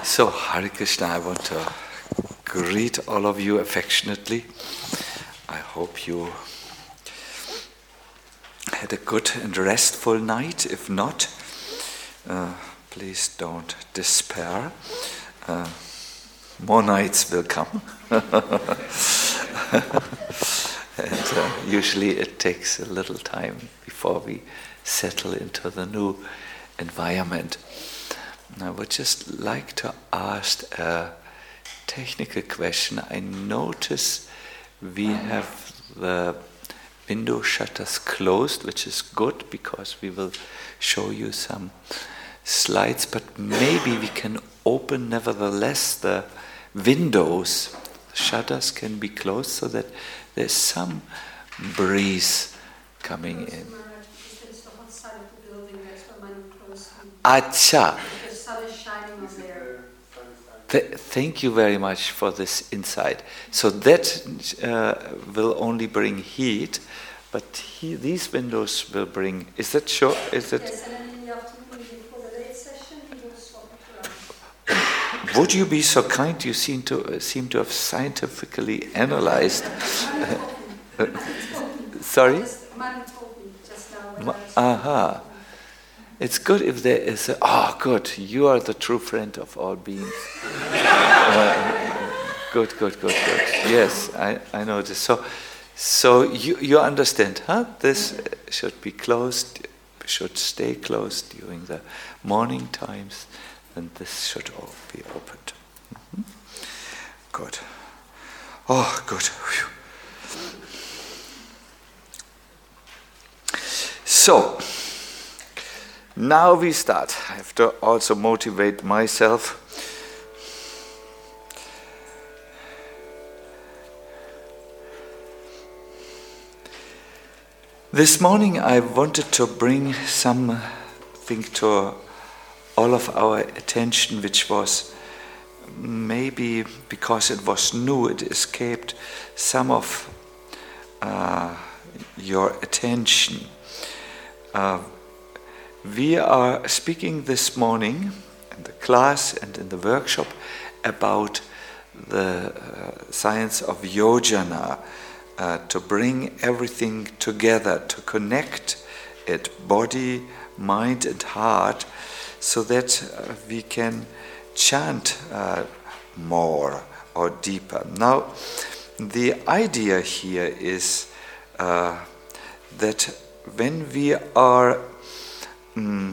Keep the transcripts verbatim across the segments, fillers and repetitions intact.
So, Hare Krishna, I want to greet all of you affectionately. I hope you had a good and restful night. If not, uh, please don't despair. Uh, more nights will come. And uh, usually it takes a little time before we settle into the new environment. I would just like to ask a technical question. I notice we have the window shutters closed, which is good because we will show you some slides, but maybe we can open nevertheless the windows. The shutters can be closed so that there's some breeze coming in. Acha. Th- thank you very much for this insight. So that uh, will only bring heat, but he, these windows will bring. Is that sure? Is that? Yes, and then in the afternoon before the late session, he will swap it around. Would you be so kind? You seem to uh, seem to have scientifically analyzed. uh, sorry. Aha. It's good if there is a, oh good, you are the true friend of all beings. uh, good, good, good, good. Yes, I, I know this. So so you, you understand, huh? This should be closed, should stay closed during the morning times, and this should all be opened. Mm-hmm. Good. Oh, good. Whew. So, now we start. I have to also motivate myself. This morning I wanted to bring something to all of our attention, which was maybe because it was new, it escaped some of uh, your attention. Uh, We are speaking this morning in the class and in the workshop about the uh, science of yojana, uh, to bring everything together, to connect it, body, mind and heart, so that uh, we can chant uh, more or deeper. Now, the idea here is uh, that when we are Mm,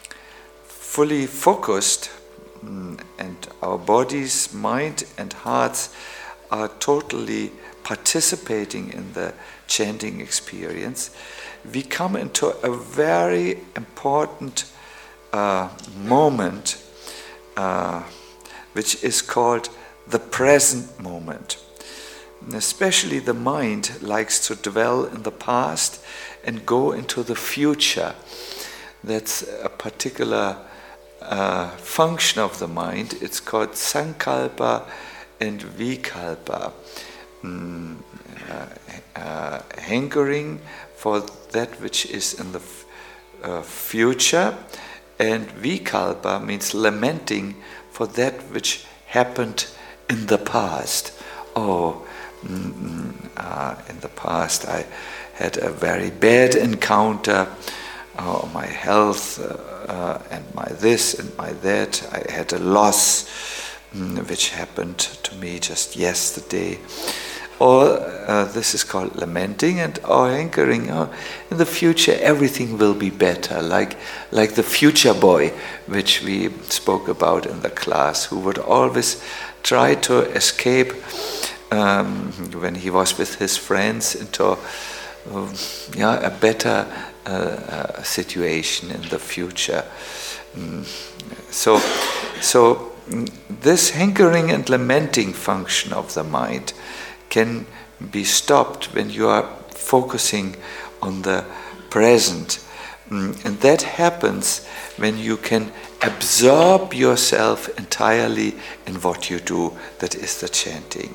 fully focused mm, and our bodies, mind and hearts are totally participating in the chanting experience, we come into a very important uh, moment uh, which is called the present moment. And especially the mind likes to dwell in the past and go into the future. That's a particular uh, function of the mind. It's called sankalpa and vikalpa. Mm, uh, uh, hankering for that which is in the f- uh, future, and vikalpa means lamenting for that which happened in the past. Oh, mm, uh, in the past I had a very bad encounter. Oh, my health uh, uh, and my this and my that. I had a loss mm, which happened to me just yesterday. Or uh, this is called lamenting, and or hankering. Oh, in the future everything will be better, like like the future boy, which we spoke about in the class, who would always try to escape um, when he was with his friends into uh, yeah a better Uh, uh, situation in the future. Mm. So, so mm, this hankering and lamenting function of the mind can be stopped when you are focusing on the present. Mm. And that happens when you can absorb yourself entirely in what you do, that is the chanting.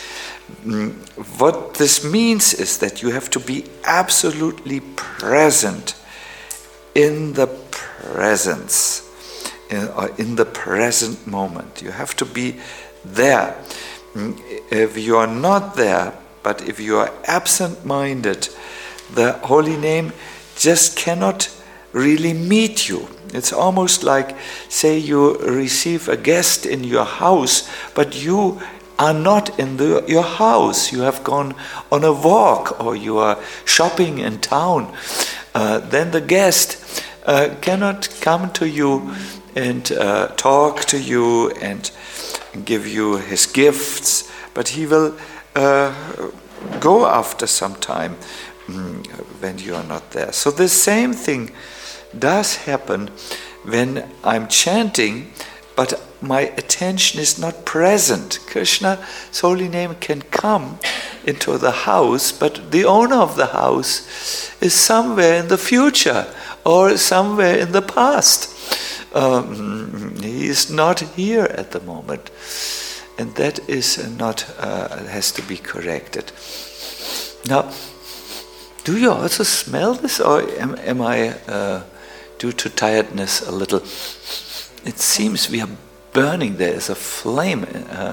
What this means is that you have to be absolutely present in the presence, in, or in the present moment. You have to be there. If you are not there, but if you are absent-minded, the holy name just cannot really meet you. It's almost like, say you receive a guest in your house, but you are not in the, your house. You have gone on a walk or you are shopping in town. Uh, then the guest uh, cannot come to you and uh, talk to you and give you his gifts, but he will uh, go after some time mm, when you are not there. So the same thing does happen when I'm chanting, but my attention is not present. Krishna's holy name can come into the house, but the owner of the house is somewhere in the future or somewhere in the past. Um, he is not here at the moment, and that is not uh, has to be corrected. Now, do you also smell this, or am, am I uh, due to tiredness a little? It seems we are burning. There is a flame. Uh,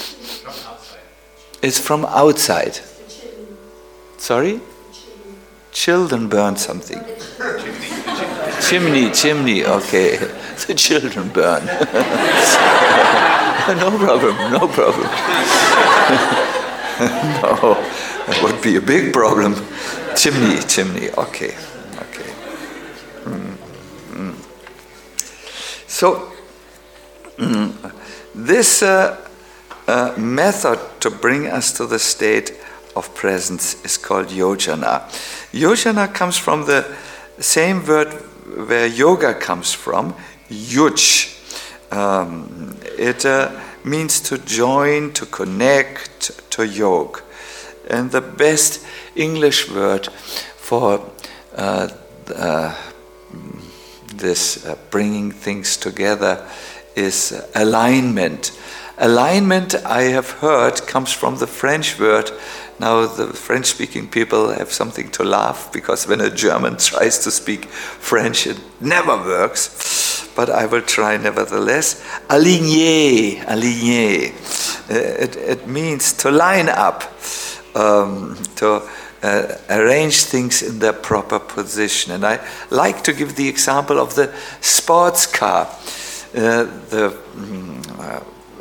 it's from outside. Sorry? Children burn something. Chimney, chimney, okay. The children burn. No problem, no problem. No, that would be a big problem. Chimney, chimney, okay, okay. Mm, mm. So, mm, this uh, uh, method to bring us to the state of presence is called yojana. Yojana comes from the same word where yoga comes from, yuj. Um, it uh, means to join, to connect, to yog. And the best English word for uh, uh, this uh, bringing things together is uh, alignment. Alignment, I have heard, comes from the French word. Now the French-speaking people have something to laugh, because when a German tries to speak French, it never works. But I will try nevertheless. Aligner, aligner. It, it means to line up, um, to uh, arrange things in their proper position. And I like to give the example of the sports car. Uh, the mm, uh,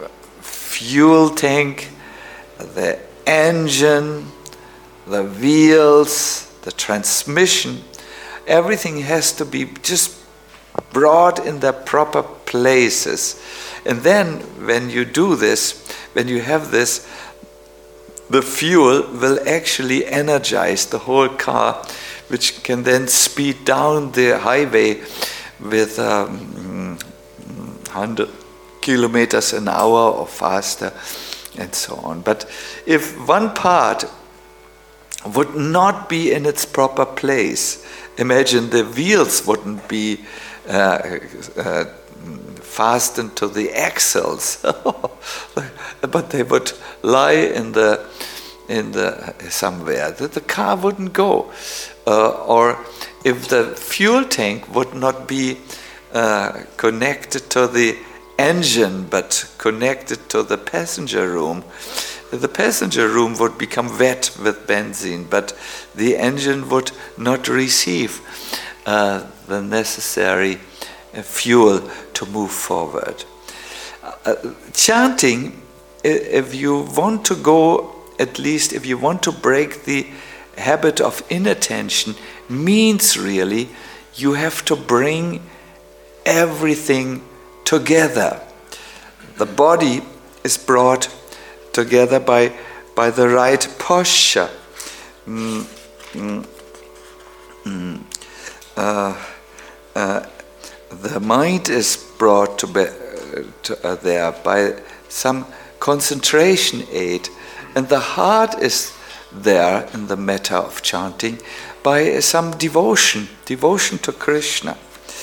fuel tank, the engine, the wheels, the transmission, everything has to be just brought in their proper places. And then when you do this, when you have this, the fuel will actually energize the whole car, which can then speed down the highway with um, one hundred kilometers an hour or faster, and so on. But if one part would not be in its proper place, imagine the wheels wouldn't be uh, uh, fastened to the axles, but they would lie in the in the somewhere that the car wouldn't go. Uh, or if the fuel tank would not be uh, connected to the engine but connected to the passenger room, the passenger room would become wet with benzene, but the engine would not receive uh, the necessary uh, fuel to move forward. Uh, chanting, if you want to go, at least if you want to break the habit of inattention, means really you have to bring everything together. The body is brought together by by the right posture. Mm, mm, mm. Uh, uh, the mind is brought to, be, uh, to uh, there by some concentration aid, and the heart is there in the matter of chanting by some devotion, devotion to Krishna.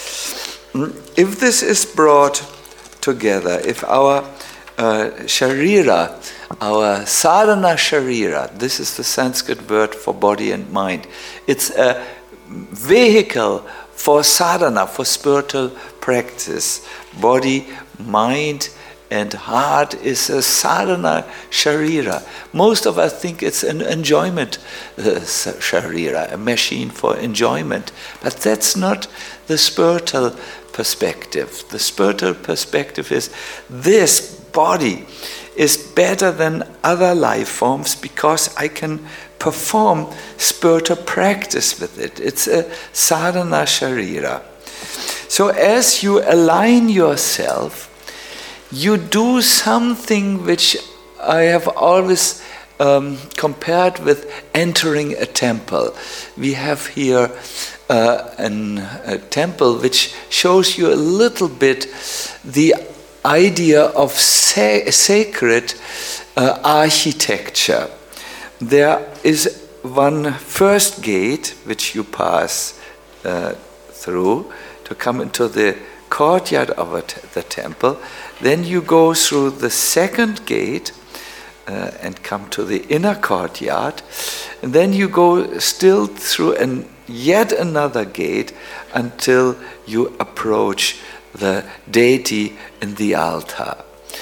If this is brought together, if our uh, sharira, our sadhana sharira, this is the Sanskrit word for body and mind, it's a vehicle for sadhana, for spiritual practice. Body, mind, and heart is a sadhana sharira. Most of us think it's an enjoyment uh, sharira, a machine for enjoyment. But that's not the spiritual perspective. The spiritual perspective is this body is better than other life forms because I can perform spiritual practice with it. It's a sadhana sharira. So as you align yourself, you do something which I have always um, compared with entering a temple. We have here uh, an, a temple which shows you a little bit the idea of sa- sacred uh, architecture. There is one first gate which you pass uh, through to come into the courtyard of a t- the temple. Then you go through the second gate uh, and come to the inner courtyard. And then you go still through an, yet another gate until you approach the deity in the altar.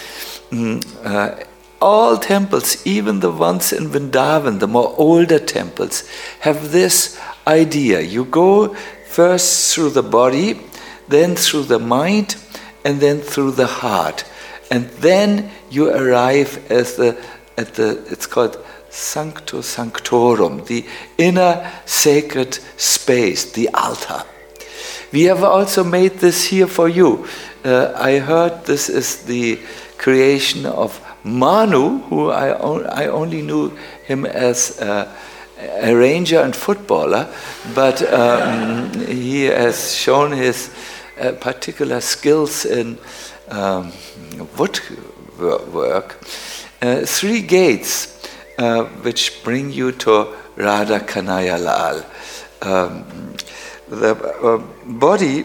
Mm, uh, all temples, even the ones in Vrindavan, the more older temples, have this idea. You go first through the body, then through the mind, and then through the heart. And then you arrive at the, at the it's called Sancto Sanctorum, the inner sacred space, the altar. We have also made this here for you. Uh, I heard this is the creation of Manu, who I, on, I only knew him as uh, a arranger and footballer, but um, he has shown his uh, particular skills in um, woodwork. Uh, three gates uh, which bring you to Radha Kanhaiya Lal. Um, the uh, body,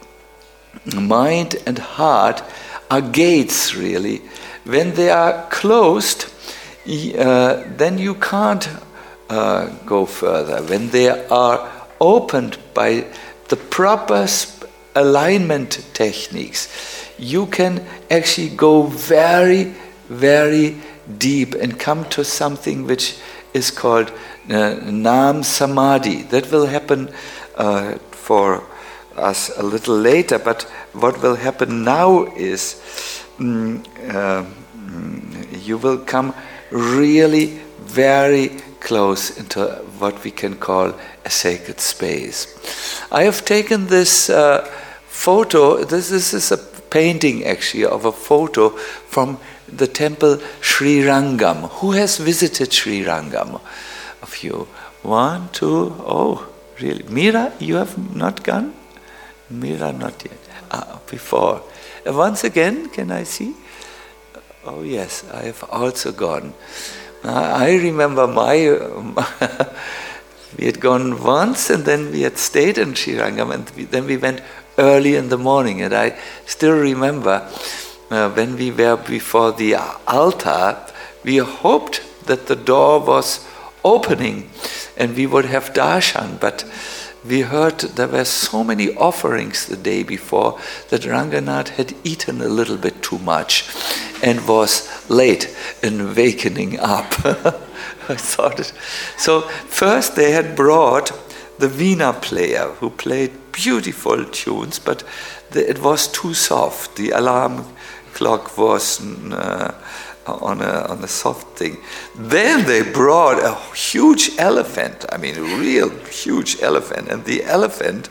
mind and heart are gates really. When they are closed, uh, then you can't uh, go further. When they are opened by the proper sp- alignment techniques, you can actually go very, very deep and come to something which is called uh, Nam Samadhi. That will happen uh, for us a little later, but what will happen now is mm, uh, mm, you will come really very close into what we can call a sacred space. I have taken this uh, photo, this, this is a painting actually of a photo from the temple Sri Rangam. Who has visited Sri Rangam of you? One, two, oh, really? Mira, you have not gone? Mira, not yet. Ah, before. Uh, once again, can I see? Oh yes, I have also gone. Uh, I remember my, uh, we had gone once and then we had stayed in Sri Rangam and we, then we went early in the morning, and I still remember uh, when we were before the altar, we hoped that the door was opening and we would have darshan, but we heard there were so many offerings the day before that Ranganath had eaten a little bit too much and was late in wakening up. I thought it. So first they had brought the Veena player who played beautiful tunes, but the, it was too soft. The alarm clock was uh, on a on a soft thing. Then they brought a huge elephant. I mean, a real huge elephant, and the elephant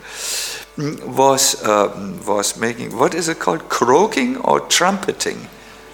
was uh, was making, what is it called, croaking or trumpeting?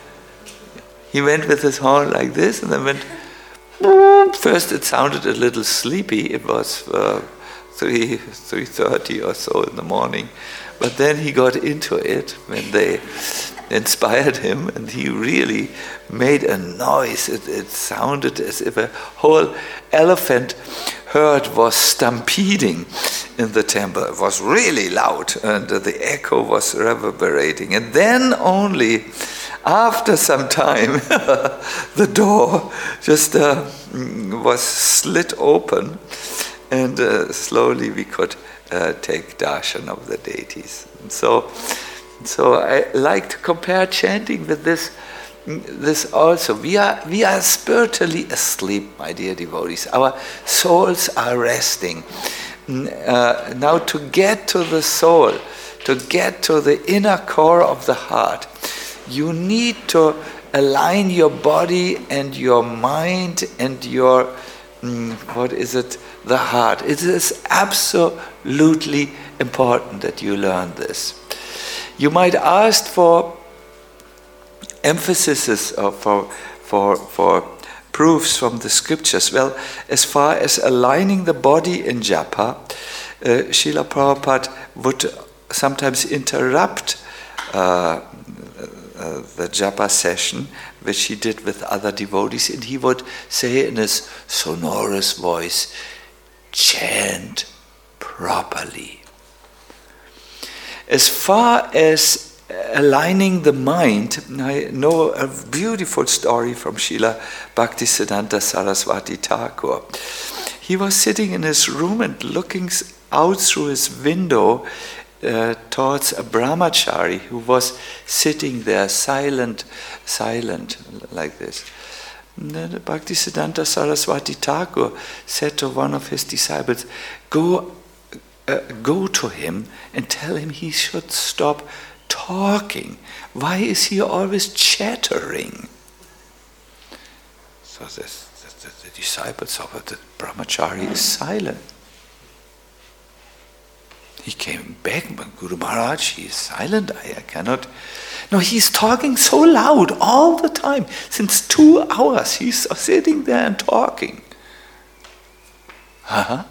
He went with his horn like this, and then went. First, it sounded a little sleepy. It was uh, three three thirty or so in the morning, but then he got into it when they inspired him, and he really made a noise. It, it sounded as if a whole elephant herd was stampeding in the temple. It was really loud, and uh, the echo was reverberating. And then only after some time, the door just uh, was slit open, and uh, slowly we could uh, take darshan of the deities. And so So I like to compare chanting with this. This also, we are we are spiritually asleep, my dear devotees. Our souls are resting. Uh, now, to get to the soul, to get to the inner core of the heart, you need to align your body and your mind and your, mm, what is it, the heart. It is absolutely important that you learn this. You might ask for emphasis or for, for, for proofs from the scriptures. Well, as far as aligning the body in japa, uh, Srila Prabhupada would sometimes interrupt uh, uh, the japa session, which he did with other devotees, and he would say in his sonorous voice, chant properly. As far as aligning the mind, I know a beautiful story from Srila Bhaktisiddhanta Saraswati Thakur. He was sitting in his room and looking out through his window uh, towards a brahmachari who was sitting there silent, silent like this. And then Bhaktisiddhanta Saraswati Thakur said to one of his disciples, go, uh, go to him and tell him he should stop talking. Why is he always chattering? So this, the, the, the disciples saw that the brahmachari is silent. He came back, but Guru Maharaj, he is silent. I, I cannot. No, he's talking so loud all the time. Since two hours, he's sitting there and talking. Uh-huh.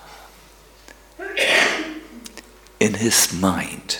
In his mind.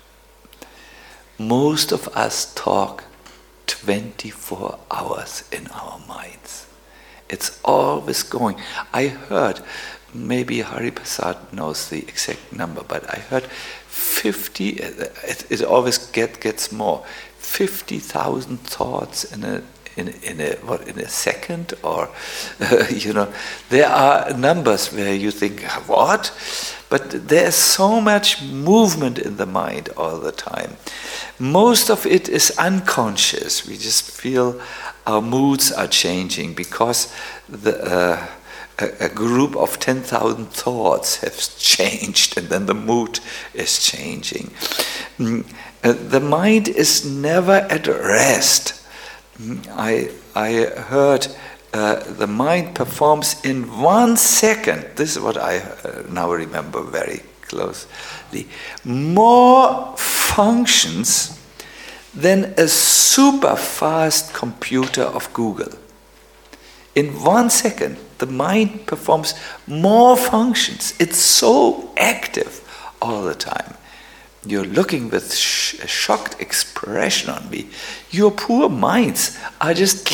Most of us talk twenty-four hours in our minds. It's always going. I heard, maybe Hariprasad knows the exact number, but I heard fifty, it, it always get, gets more, fifty thousand thoughts in a in in a what in a second, or uh, you know, there are numbers where you think, what? But there's so much movement in the mind all the time. Most of it is unconscious. We just feel our moods are changing because the, uh, a, a group of ten thousand thoughts have changed, and then the mood is changing. Mm, uh, the mind is never at rest. Mm, I, I heard Uh, the mind performs in one second, this is what I uh, now remember very closely, more functions than a super fast computer of Google. In one second, the mind performs more functions. It's so active all the time. You're looking with sh- a shocked expression on me. Your poor minds are just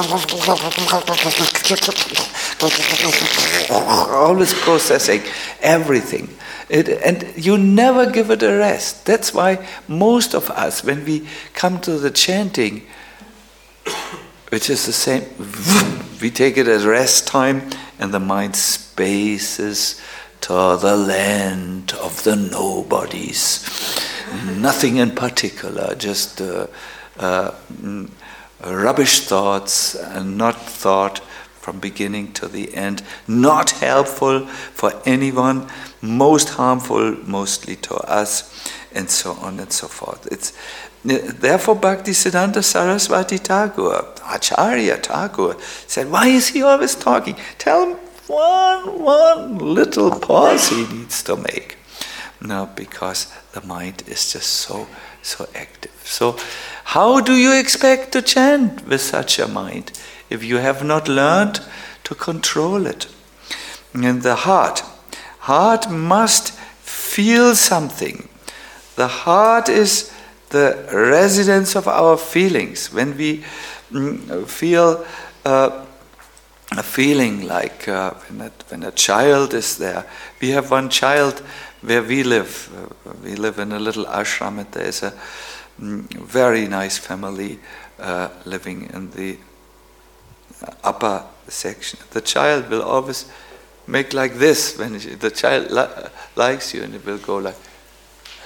always processing everything. It, and you never give it a rest. That's why most of us, when we come to the chanting, which is the same, we take it as rest time, and the mind spaces to the land of the nobodies. Nothing in particular, just uh, uh, rubbish thoughts, and not thought from beginning to the end, not helpful for anyone, most harmful mostly to us, and so on and so forth. It's therefore Bhaktisiddhanta Saraswati Thakur, Acharya Thakur, said, why is he always talking? Tell him one, one little pause he needs to make. No, because the mind is just so, so active. So how do you expect to chant with such a mind if you have not learned to control it? And the heart, heart must feel something. The heart is the residence of our feelings. When we mm, feel uh, a feeling like uh, when, a, when a child is there. We have one child where we live. Uh, we live in a little ashram, and there is a mm, very nice family uh, living in the upper section. The child will always make like this when the child li- likes you, and it will go like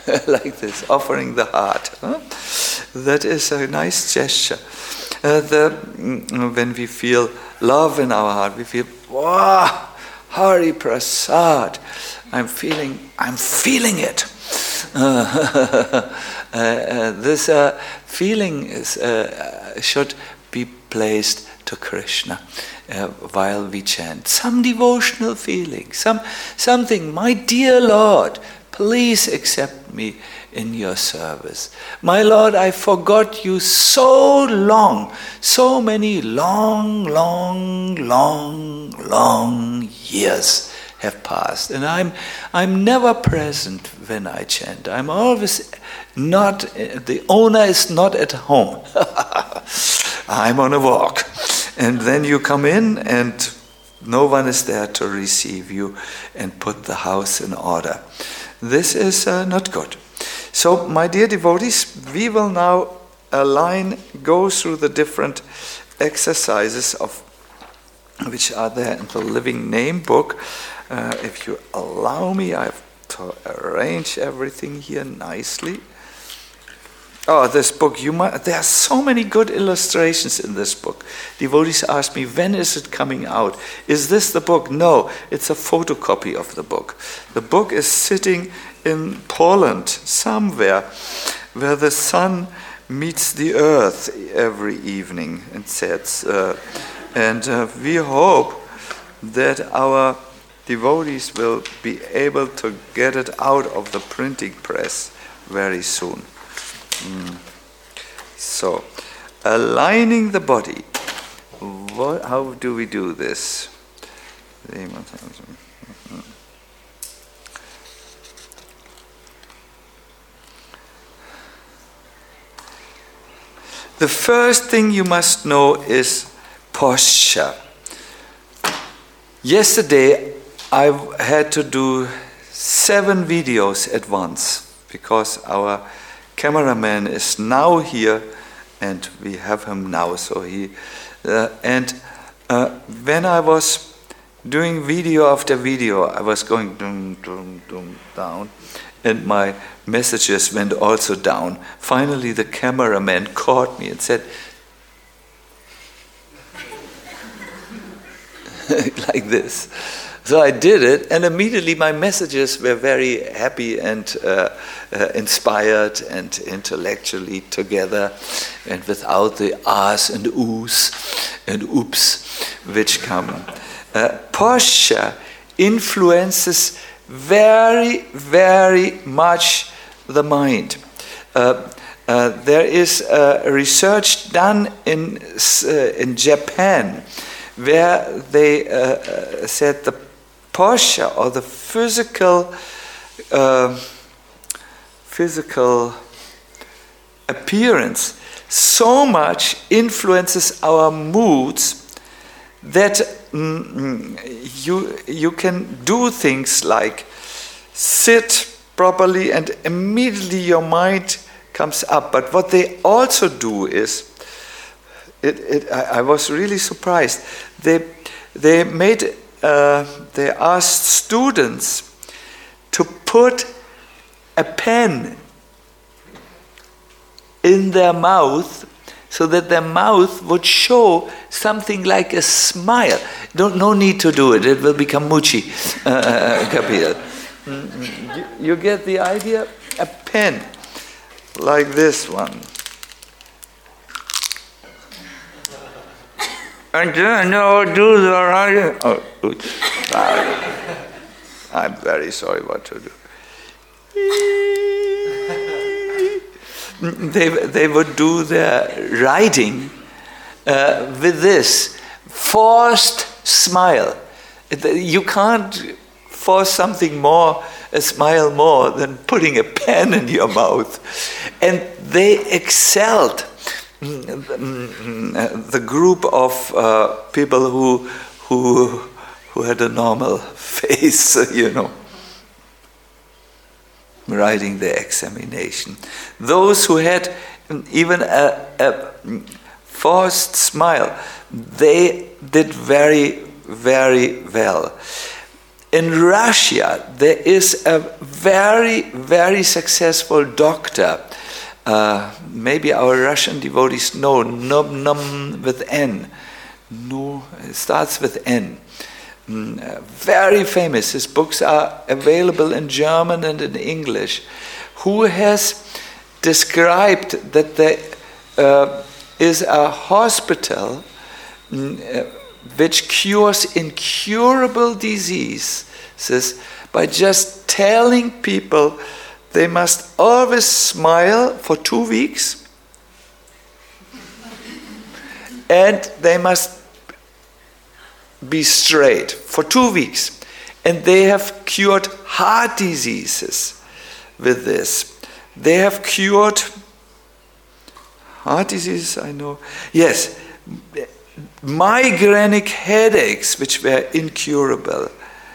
like this, offering the heart. Huh? That is a nice gesture. Uh, the, when we feel love in our heart, we feel, wow, Hari Prasad. I'm feeling, I'm feeling it. Uh, uh, this uh, feeling is, uh, should be placed to Krishna uh, while we chant. Some devotional feeling, some something. My dear Lord, please accept me in your service. My Lord, I forgot you so long, so many long, long, long, long years have passed, and I'm I'm never present when I chant. I'm always not, the owner is not at home. I'm on a walk. And then you come in and no one is there to receive you and put the house in order. This is uh, not good. So, my dear devotees, we will now align, go through the different exercises of which are there in the Living Name book. Uh, if you allow me, I have to arrange everything here nicely. Oh, this book, you might, there are so many good illustrations in this book. Devotees ask me, when is it coming out? Is this the book? No, it's a photocopy of the book. The book is sitting in Poland, somewhere, where the sun meets the earth every evening and sets. Uh, and uh, we hope that our devotees will be able to get it out of the printing press very soon. Mm. So, aligning the body. What, how do we do this? The first thing you must know is posture. Yesterday I had to do seven videos at once because our cameraman is now here and we have him now. So he uh, and uh, when I was doing video after video, I was going dum, dum, dum, down, and my messages went also down. Finally the cameraman caught me and said, like this. So I did it, and immediately my messages were very happy and uh, uh, inspired and intellectually together, and without the ahs and oohs and oops which come. Uh, posture influences very, very much the mind. Uh, uh, there is uh, research done in uh, in Japan where they uh, uh, said the posture or the physical uh, physical appearance so much influences our moods that mm, you you can do things like sit properly and immediately your mind comes up. But what they also do is, it, it, I, I was really surprised. They they made uh, they asked students to put a pen in their mouth so that their mouth would show something like a smile. Don't, no need to do it. It will become muchi. Uh, Kapil. You, you get the idea? A pen like this one. And then I'll do the right. Oh, oops. I'm very sorry what to do. They, they would do their writing uh, with this forced smile. You can't force something more, a smile more than putting a pen in your mouth. And they excelled. The group of uh, people who who who had a normal face, you know, writing the examination. Those who had even a, a forced smile, they did very, very well. in Russia, there is a very, very successful doctor. Uh, maybe our Russian devotees know, Num Num with N. No, it starts with N. Mm, uh, very famous. His books are available in German and in English. Who has described that there uh, is a hospital mm, uh, which cures incurable diseases by just telling people they must always smile for two weeks and they must be straight for two weeks. And they have cured heart diseases with this. They have cured heart disease, I know. Yes, migrainic headaches, which were incurable.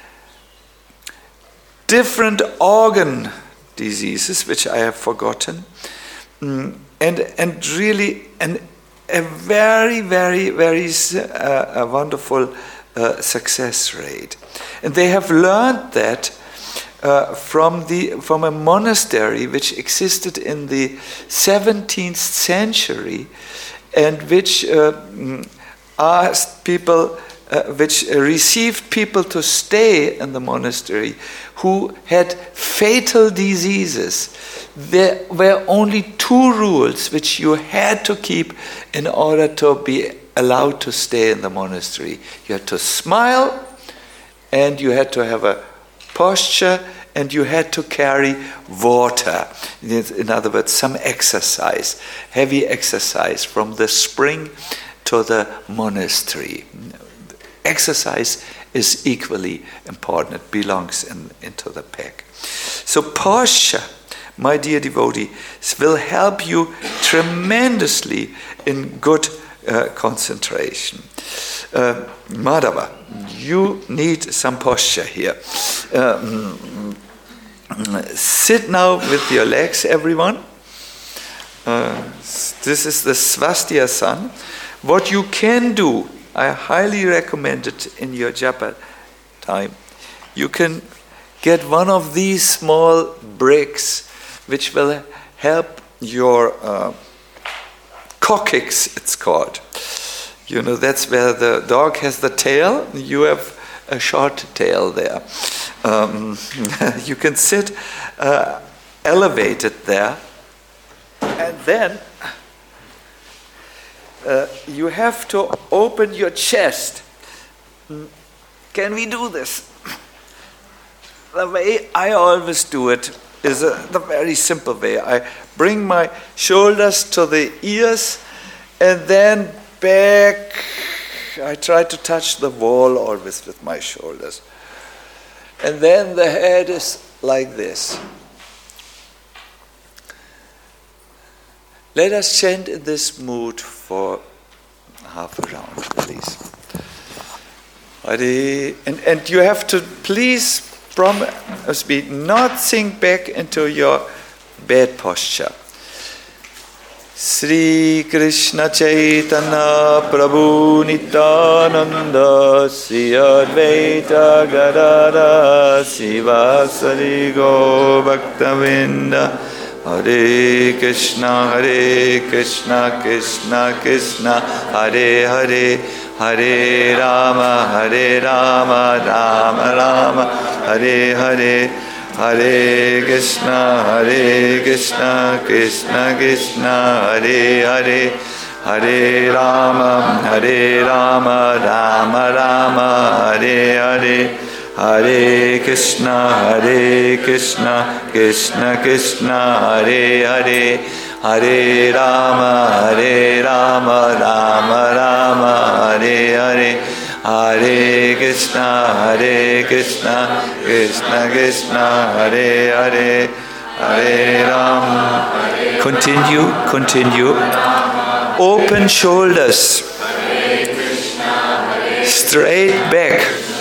Different organ diseases, which I have forgotten. Mm, and and really an, a very, very, very uh, a wonderful uh, success rate. And they have learned that uh, from the from a monastery which existed in the seventeenth century and which uh, asked people, uh, which received people to stay in the monastery who had fatal diseases. There were only two rules which you had to keep in order to be allowed to stay in the monastery. You had to smile, and you had to have a posture, and you had to carry water. In other words, some exercise, heavy exercise from the spring to the monastery. Exercise is equally important. It belongs in, into the pack. So posture, my dear devotee, will help you tremendously in good uh, concentration. Uh, Madhava, you need some posture here. Uh, sit now with your legs, everyone. Uh, this is the Svasthyasan. What you can do, I highly recommend it in your japa time. You can get one of these small bricks which will help your uh, coccyx, it's called. You know, that's where the dog has the tail. You have a short tail there. Um, you can sit uh, elevated there, and then uh, you have to open your chest. Can we do this? The way I always do it is a, the very simple way. I bring my shoulders to the ears and then back. I try to touch the wall always with my shoulders. And then the head is like this. Let us chant in this mood for half a round, please. And, and you have to please promise me not sink back into your bed posture. Sri Krishna Chaitanya Prabhu Nityananda Sri Advaita Gadadhara Sivasari Go Bhaktavinda Hare Krishna Hare Krishna Krishna Krishna Hare Hare Hare Rama Hare Rama Rama Rama Hare Hare Hare Krishna, Hare Krishna, Krishna Krishna, Hare Hare, Hare Rama, Hare Rama, Rama Rama, Hare Hare, Hare Krishna, Hare Krishna, Krishna Krishna, Hare Hare, Hare Rama, Hare Rama, Rama Rama, Hare Hare. Hare Krishna, Hare Krishna, Krishna Krishna, Hare Hare, Hare Ram. Continue, continue. Open shoulders. Straight back.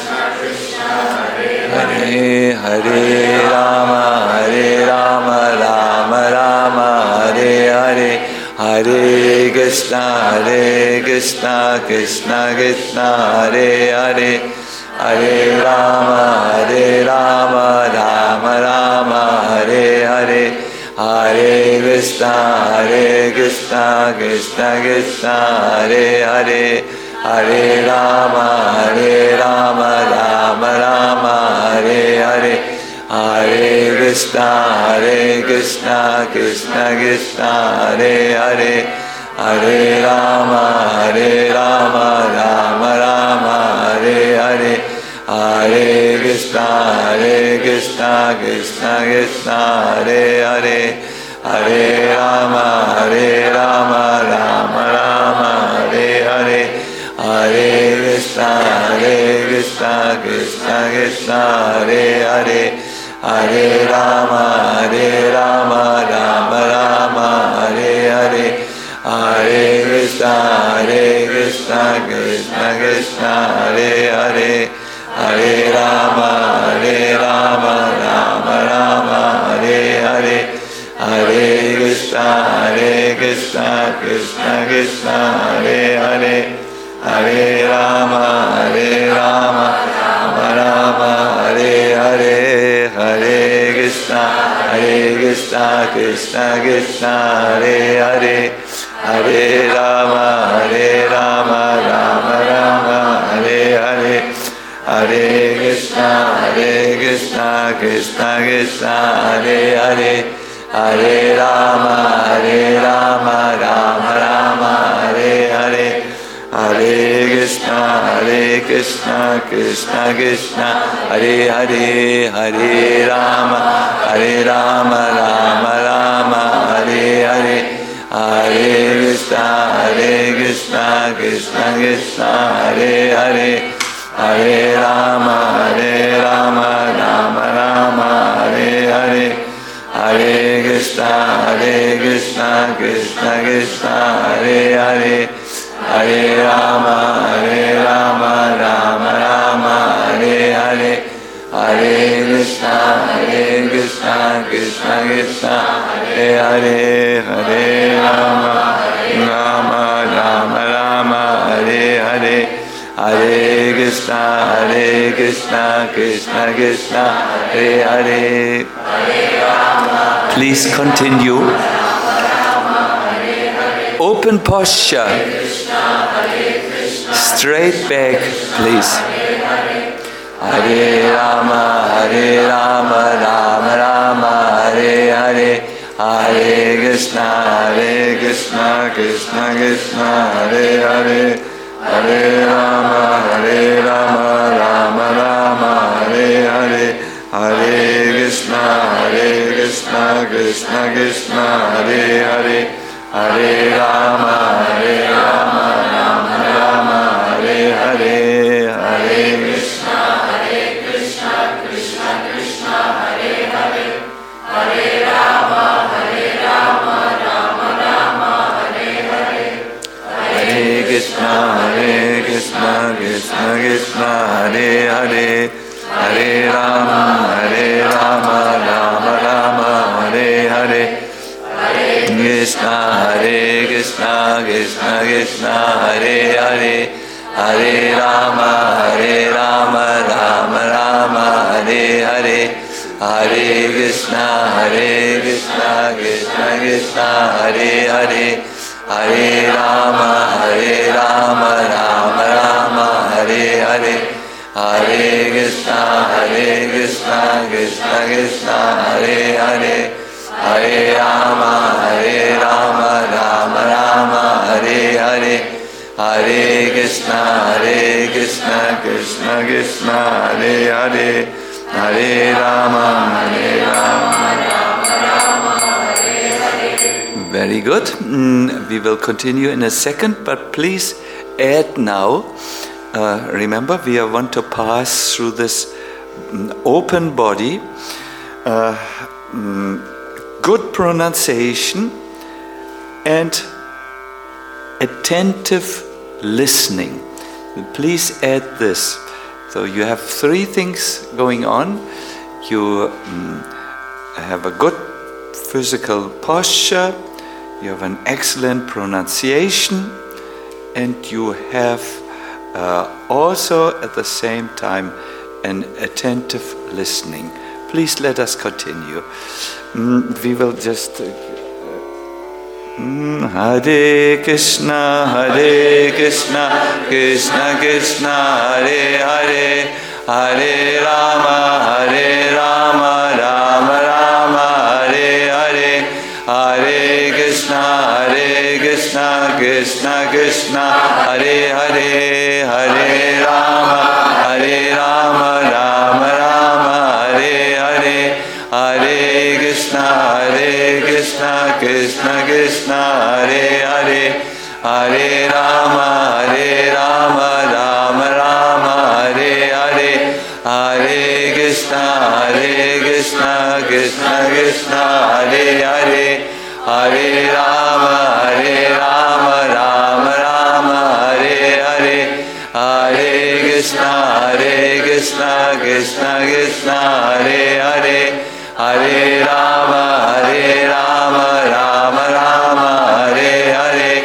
Hare Hare Rama, Hare Rama, Rama Rama, Hare Hare. Hare Krishna, Hare Krishna, Krishna Krishna, Hare Hare. Hare Rama, Hare Rama, Rama Rama, Hare Hare, Hare Krishna, Hare Krishna, Krishna Krishna, Hare Hare, Hare Rama, Hare Rama, Rama Rama, Hare Hare, Hare Krishna, Hare Krishna, Krishna Krishna, Hare Hare, Hare Rama, Hare Rama, Rama Rama, Hare Hare, Hare Krishna, Hare Krishna, Krishna Krishna, Hare Hare, Hare Rama, Hare Rama, Rama Rama, Hare Hare, Hare Krishna, Hare Krishna, Krishna Krishna, Hare Hare, Hare Rama, Hare Rama, Rama Rama, Hare Hare, Hare Krishna, Hare Krishna, Krishna Krishna, Hare Hare, Hare Rama, Hare Rama, Rama Rama, Hare Hare, Hare Krishna, Hare Krishna, Krishna Krishna, Hare Hare, Hare Rama, Hare Rama, Rama Rama, Hare Hare, Hare Krishna, Hare Krishna, Krishna Krishna, Hare Hare, Hare Rama, Hare Rama, Rama Rama, Hare Hare, Hare Krishna, Hare Krishna, Krishna Krishna, Hare Hare, Hare Rama, Hare Rama, Rama Rama, Hare Hare, Hare Krishna, Hare Krishna, Krishna Krishna, Hare Hare, Hare Rama, Hare Rama, Rama Rama, Hare Hare, Hare Krishna, Hare Krishna, Krishna Krishna, Hare Hare, Hare Rama, Hare Rama, Rama Rama, Hare Hare, Hare Krishna, Hare Krishna, Krishna Krishna, Hare Hare, Hare Rama, Hare Rama, Rama Rama, Hare Hare, Hare Krishna, Hare Krishna, Krishna Krishna, Hare Hare, Hare Rama, Rama Rama Rama, Hare Hare, Hare Krishna, Hare Krishna, Krishna Krishna, Hare Hare. Please continue. Open posture. Straight back, please. Hare Rama, Hare Rama, Rama Rama, Hare Hare, Hare Krishna, Hare Krishna, Krishna Krishna, Hare Hare, Hare Rama, Hare Rama, Rama Rama, Hare Hare, Hare Krishna, Hare Krishna, Krishna Krishna, Hare Hare, Hare Rama, Hare Rama, Rama Rama, Hare Hare, Hare Krishna, Hare Krishna, Krishna Krishna, Hare Hare, Hare Rama, Hare Rama, Rama Rama, Hare Hare, Hare Krishna, Hare Krishna, Krishna Krishna, Hare Hare, Hare Rama, Hare Rama, Rama Rama, Hare Hare, Krishna, Hare Krishna, Krishna Krishna, Hare Hare, Hare Rama, Hare Rama, Rama Rama, Hare Hare, Hare Krishna, Hare Krishna, Krishna Krishna, Hare Hare, Hare Rama, Hare Rama, Rama Rama, Hare Hare, Hare Krishna, Hare Krishna, Krishna Krishna, Hare Hare, Hare Rama, Hare Rama, Rama Rama, Hare Hare, Hare Krishna, Hare Krishna, Krishna Krishna, Hare Hare, Hare Rama, Hare Rama, Rama Rama, Hare Hare. Very good. Mm, we will continue in a second, but please add now. Uh, remember, we want to pass through this mm, open body. Uh, mm, good pronunciation and attentive listening. Please add this. So you have three things going on. You um, have a good physical posture, you have an excellent pronunciation, and you have uh, also at the same time an attentive listening. Please let us continue. Mm, we will just uh, mm, Hare Krishna, Hare Krishna, Krishna Krishna, Hare Hare, Hare Rama, Hare Rama, Rama Rama, Hare Hare, Hare Krishna, Hare Krishna, Krishna Krishna, Hare Hare, Hare Rama, Hare Rama, Rama Rama, Hare Hare, Hare Krishna, Hare Krishna, Krishna Krishna, Hare Hare, Hare Rama, Hare Rama, Rama Rama, Hare Hare, Hare Krishna, Hare Krishna, Krishna Krishna, Hare Hare, Hare Rama, Hare Rama, Rama Rama, Hare Hare, Hare Krishna, Hare Krishna, Krishna Krishna, Hare Hare, Hare Rama, Hare Rama, Rama Rama, Hare Hare,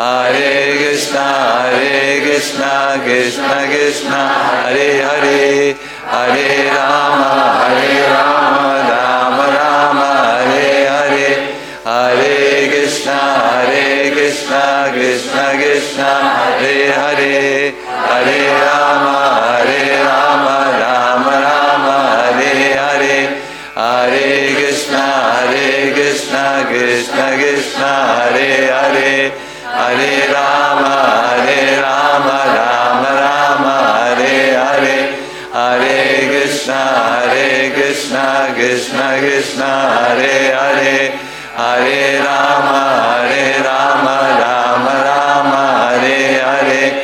Hare Krishna, Hare Krishna, Krishna Krishna, Hare Hare, Hare Rama, Hare Rama, Rama Rama, Hare Hare, Hare Krishna, Hare Krishna, Krishna Krishna, Hare Hare, Hare Rama, Hare Rama, Rama Rama, Hare Hare, Hare Krishna, Hare Krishna, Krishna Krishna, Hare Hare, Hare Rama, Hare Rama, Rama Rama, Hare Hare, Hare Krishna, Hare Krishna, Krishna Krishna, Hare Hare, Hare Rama, Hare Rama, Rama Rama, Hare Hare,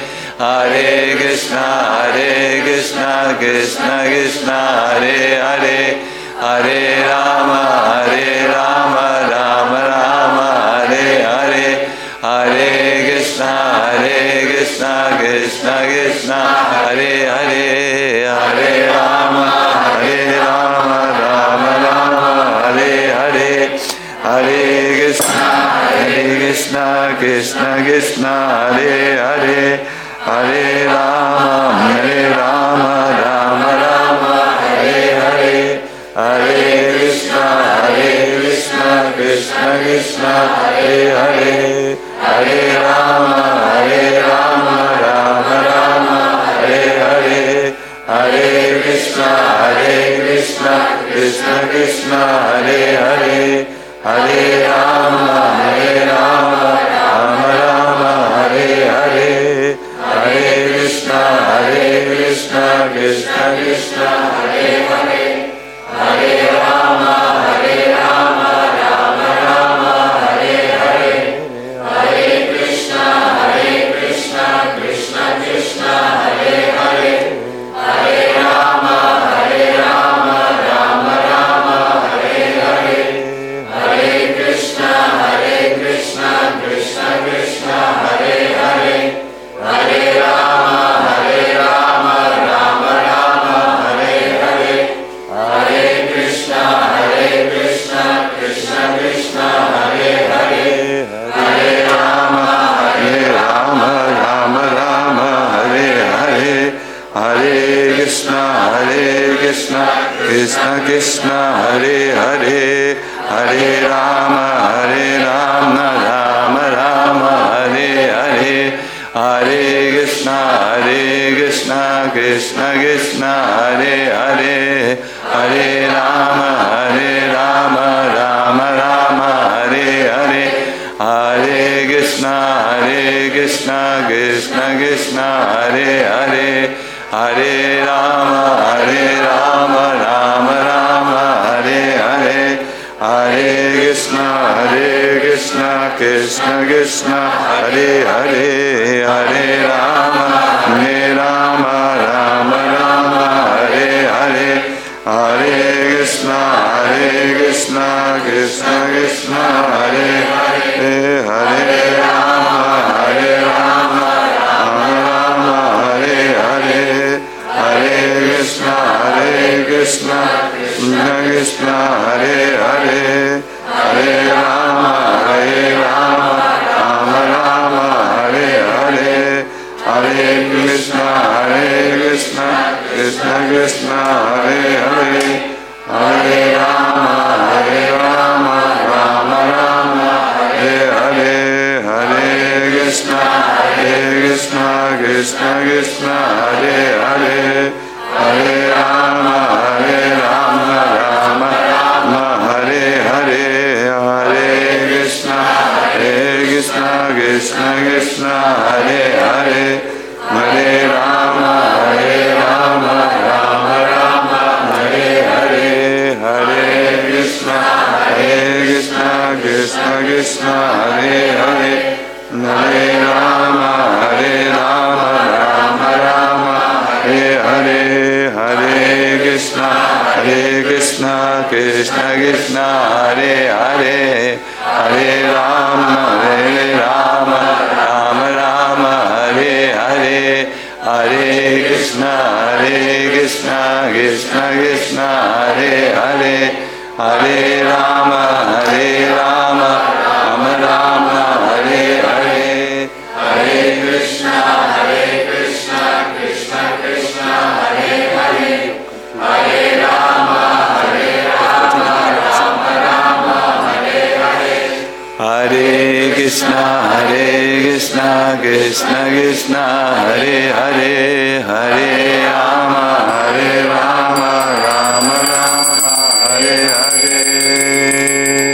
Hare Krishna, Hare Krishna, Krishna Krishna, Hare Hare, Hare Rama, Hare Rama, Rama Rama, Hare Hare, Hare Krishna, Hare Krishna, Krishna Krishna, Hare Hare, Hare Rama, Hare Rama, Rama Rama, Hare Hare, Hare Krishna, Hare Krishna, Krishna Krishna, Hare Hare, Hare Rama, Hare Rama, Rama Rama, Hare Hare, Hare Krishna, Hare Krishna, Krishna Krishna, Hare Hare, Hare Rama, Hare Rama, Rama Rama, Hare Hare, Hare Krishna, Hare Krishna, Krishna Krishna, Hare Hare, Hare Rama, Hare Rama, Rama Rama, Hare Hare, Hare Krishna, Hare Krishna, Krishna Krishna, Hare Hare, Hare Rama, Hare Rama, Rama Rama, Hare Hare, Hare Krishna, Hare Krishna, Krishna Krishna, Hare Hare, Hare Rama, Hare Rama, Rama Rama, Hare Hare, Hare Krishna, Hare Krishna, Krishna Krishna, Hare Hare, Hare Rama, Hare Rama, Rama Rama, Hare Hare, Hare Krishna, Hare Krishna, Krishna Krishna, Hare Hare, Hare Rama, Hare Rama, Rama Rama, Hare Hare, Hare Krishna, Hare Krishna, Krishna Krishna, Hare Hare, Hare Rama, Hare Rama, Rama Rama, Hare Hare, Hare Krishna, Hare Krishna, Krishna Krishna, Hare Hare, Hare Rama, Hare Rama, Rama Rama, Hare Hare, Hare Krishna, Hare Krishna, Krishna Krishna, Hare Hare, Hare Rama, Hare Rama, Rama Rama, Hare Hare, Hare Krishna, Hare Krishna, Krishna Krishna, Hare Hare, Hare Rama, Hare Rama, Rama Rama, Hare Hare, Hare Krishna, Hare Krishna, Krishna Krishna, Hare Hare, Hare Rama, Hare Rama, Rama Rama, Hare Hare, Hare Krishna, Hare Krishna, Krishna Krishna, Hare Hare, Hare Rama, Hare Rama, Rama Rama, Hare Hare, Hare Hare Krishna, Hare Krishna, Krishna Krishna, Hare Hare, Hare Rama, Hare Rama, Rama Rama, Hare Hare, Hare Krishna, Hare Krishna, Krishna Krishna, Hare Hare, Hare Rama, Hare Rama, Rama Rama, Hare Hare, Hare Krishna, Hare Krishna, Krishna Krishna, Hare Hare, Hare Rama, Hare Rama, Rama Rama, Hare Hare, Hare Krishna, Hare Krishna, Krishna Krishna, Hare Hare, Hare Rama, Hare Rama, Rama Rama, Hare Hare, Hare Krishna, Hare Krishna, Krishna Krishna, Hare Hare, Hare Rama, Hare Rama, Rama Rama, Hare Hare, Hare Krishna, Hare Krishna, Krishna Krishna, Hare Hare, Hare Rama, Hare Rama, Rama Rama, Hare Hare, Hare Krishna, Hare Krishna, Krishna Krishna, Hare Hare, Hare Rama, Hare Rama, Rama Rama, Hare Hare, Hare Krishna, Hare Krishna, Krishna Krishna, Hare Hare, Hare Rama, Hare Rama, Rama Rama, Hare Hare.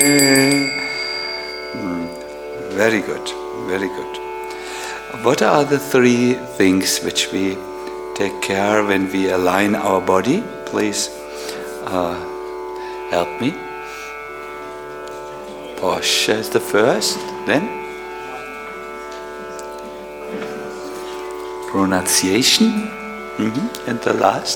Hmm. Very good, very good. What are the three things which we take care when we align our body? Please uh, help me. Posture is the first, then pronunciation, mm-hmm. and the last,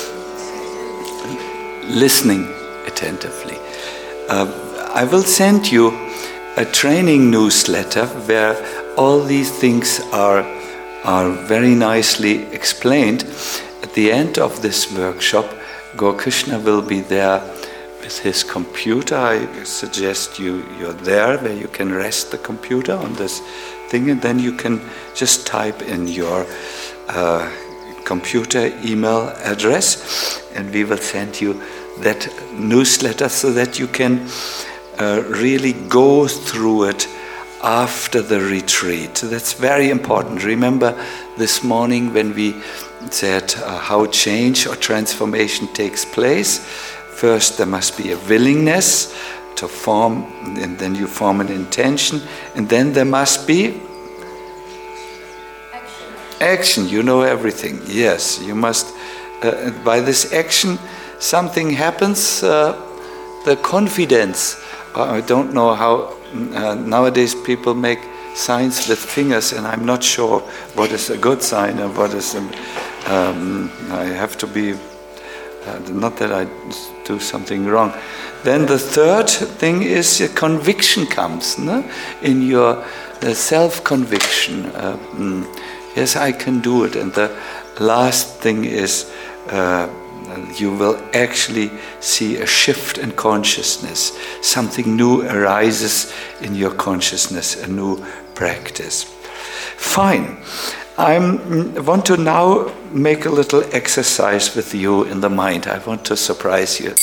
listening attentively. Uh, I will send you a training newsletter where all these things are, are very nicely explained. At the end of this workshop, Gaur Krishna will be there with his computer. I suggest you, you're there where you can rest the computer on this thing, and then you can just type in your uh, computer email address, and we will send you that newsletter so that you can uh, really go through it after the retreat. That's very important. Remember this morning when we said uh, how change or transformation takes place. First, there must be a willingness to form, and then you form an intention, and then there must be action. Action. You know everything. Yes, you must. Uh, by this action, something happens. Uh, the confidence. Uh, I don't know how uh, nowadays people make signs with fingers, and I'm not sure what is a good sign and what is. A, um, I have to be. Uh, not that I do something wrong. Then the third thing is uh, conviction comes, no? In your uh, self-conviction. Uh, mm, yes, I can do it. And the last thing is uh, you will actually see a shift in consciousness. Something new arises in your consciousness, a new practice. Fine. I want to now make a little exercise with you in the mind. I want to surprise you.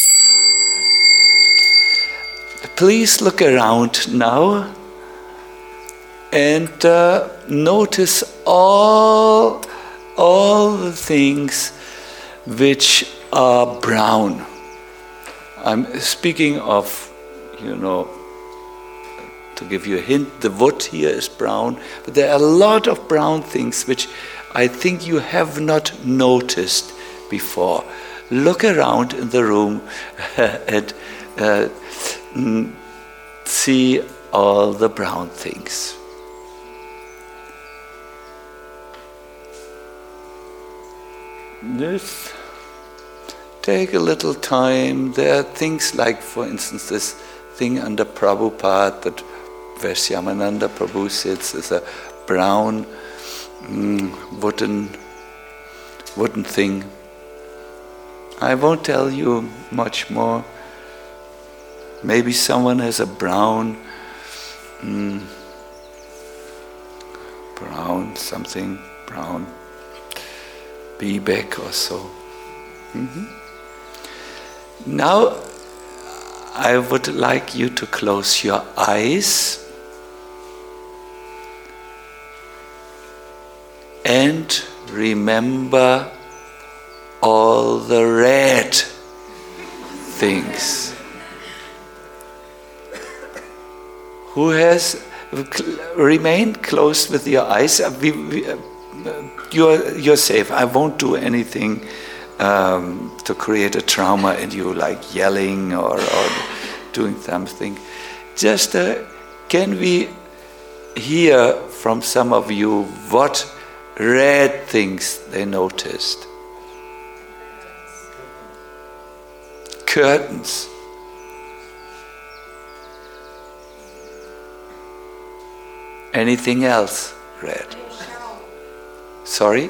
Please look around now and uh, notice all, all the things which are brown. I'm speaking of, you know, to give you a hint, the wood here is brown, but there are a lot of brown things which I think you have not noticed before. Look around in the room and uh, see all the brown things. Just take a little time. There are things like, for instance, this thing under Prabhupada that where Shyamananda Prabhu sits is a brown mm, wooden wooden thing. I won't tell you much more. Maybe someone has a brown mm, brown, something brown, bee back or so. Mm-hmm. Now I would like you to close your eyes and remember all the red things. Who has remained closed with your eyes? We, we, uh, you're, you're safe. I won't do anything um, to create a trauma in you, like yelling or, or doing something. Just uh, can we hear from some of you what red things they noticed? Curtains. Anything else red? Sorry?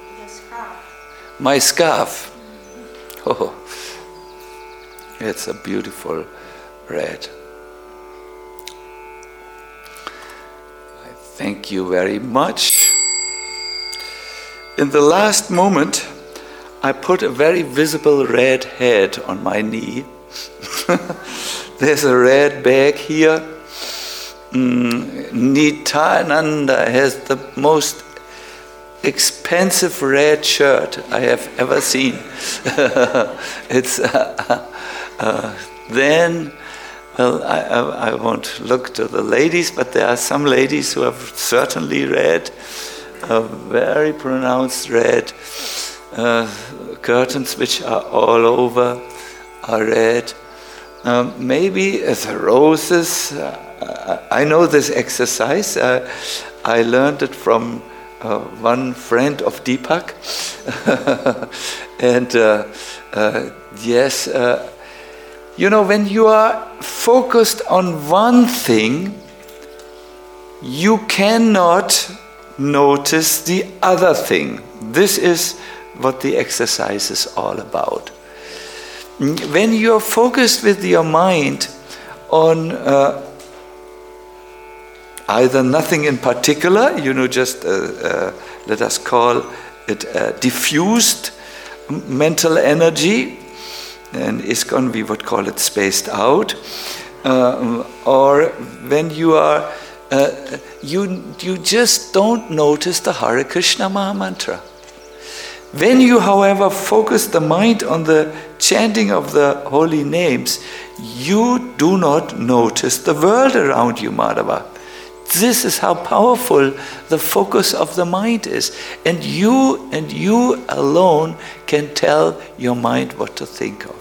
My scarf. Oh, it's a beautiful red. I thank you very much. In the last moment, I put a very visible red head on my knee. There's a red bag here. Mm, Nityananda has the most expensive red shirt I have ever seen. It's uh, uh, then, well, I, I, I won't look to the ladies, but there are some ladies who have certainly red, a very pronounced red. Uh, curtains which are all over are red. Um, maybe uh, the roses. Uh, I know this exercise. Uh, I learned it from uh, one friend of Deepak. and uh, uh, yes, uh, you know, when you are focused on one thing, you cannot notice the other thing. This is what the exercise is all about. When you're focused with your mind on uh, either nothing in particular, you know, just uh, uh, let us call it uh, diffused mental energy, and ISKCON we would call it spaced out, uh, or when you are, uh, you, you just don't notice the Hare Krishna Mahamantra. When you, however, focus the mind on the chanting of the holy names, you do not notice the world around you, Madhava. This is how powerful the focus of the mind is. And you and you alone can tell your mind what to think of.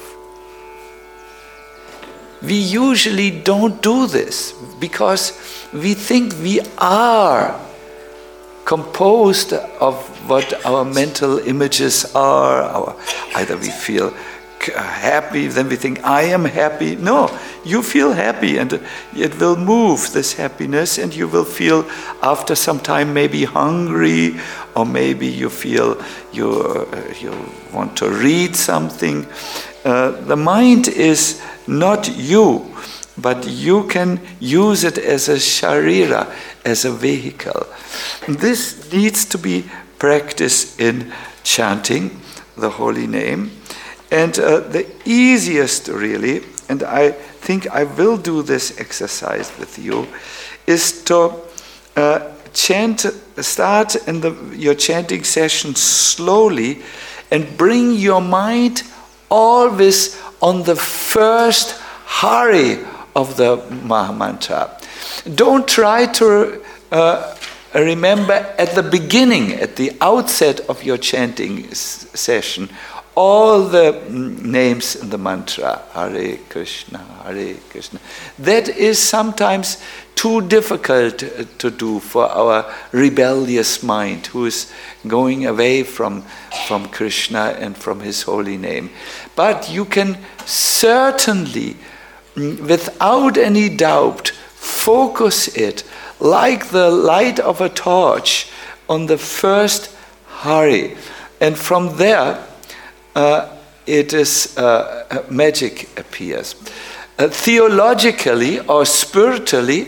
We usually don't do this because we think we are composed of what our mental images are. Our, either we feel happy, then we think, I am happy. No, you feel happy and it will move, this happiness, and you will feel after some time maybe hungry, or maybe you feel you, uh, you want to read something. Uh, the mind is not you, but you can use it as a sharira, as a vehicle. This needs to be practiced in chanting the holy name. And uh, the easiest really, and I think I will do this exercise with you, is to uh, chant, start in the, your chanting session slowly and bring your mind always on the first Hari of the Mahamantra. Don't try to uh, remember at the beginning, at the outset of your chanting s- session, all the names in the mantra, Hare Krishna, Hare Krishna. That is sometimes too difficult to do for our rebellious mind, who is going away from, from Krishna and from his holy name. But you can certainly, without any doubt, focus it like the light of a torch on the first Hari. And from there, Uh, it is uh, magic appears. Uh, theologically or spiritually,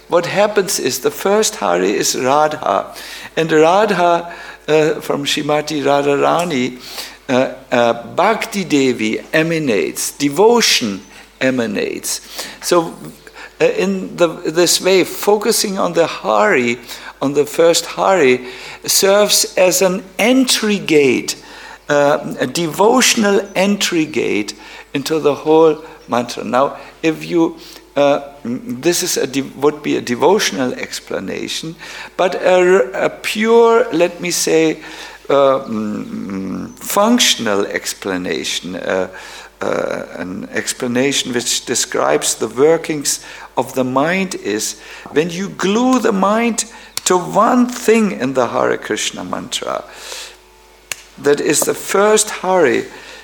what happens is the first Hari is Radha. And Radha, uh, from Srimati Radharani, uh, uh, Bhakti Devi emanates, devotion emanates. So uh, in the, this way, focusing on the Hari, on the first Hari, serves as an entry gate, uh, a devotional entry gate into the whole mantra. Now, if you, uh, this is a de- would be a devotional explanation, but a, a pure, let me say, uh, mm, functional explanation, uh, uh, an explanation which describes the workings of the mind is when you glue the mind to one thing in the Hare Krishna mantra, that is the first Hari,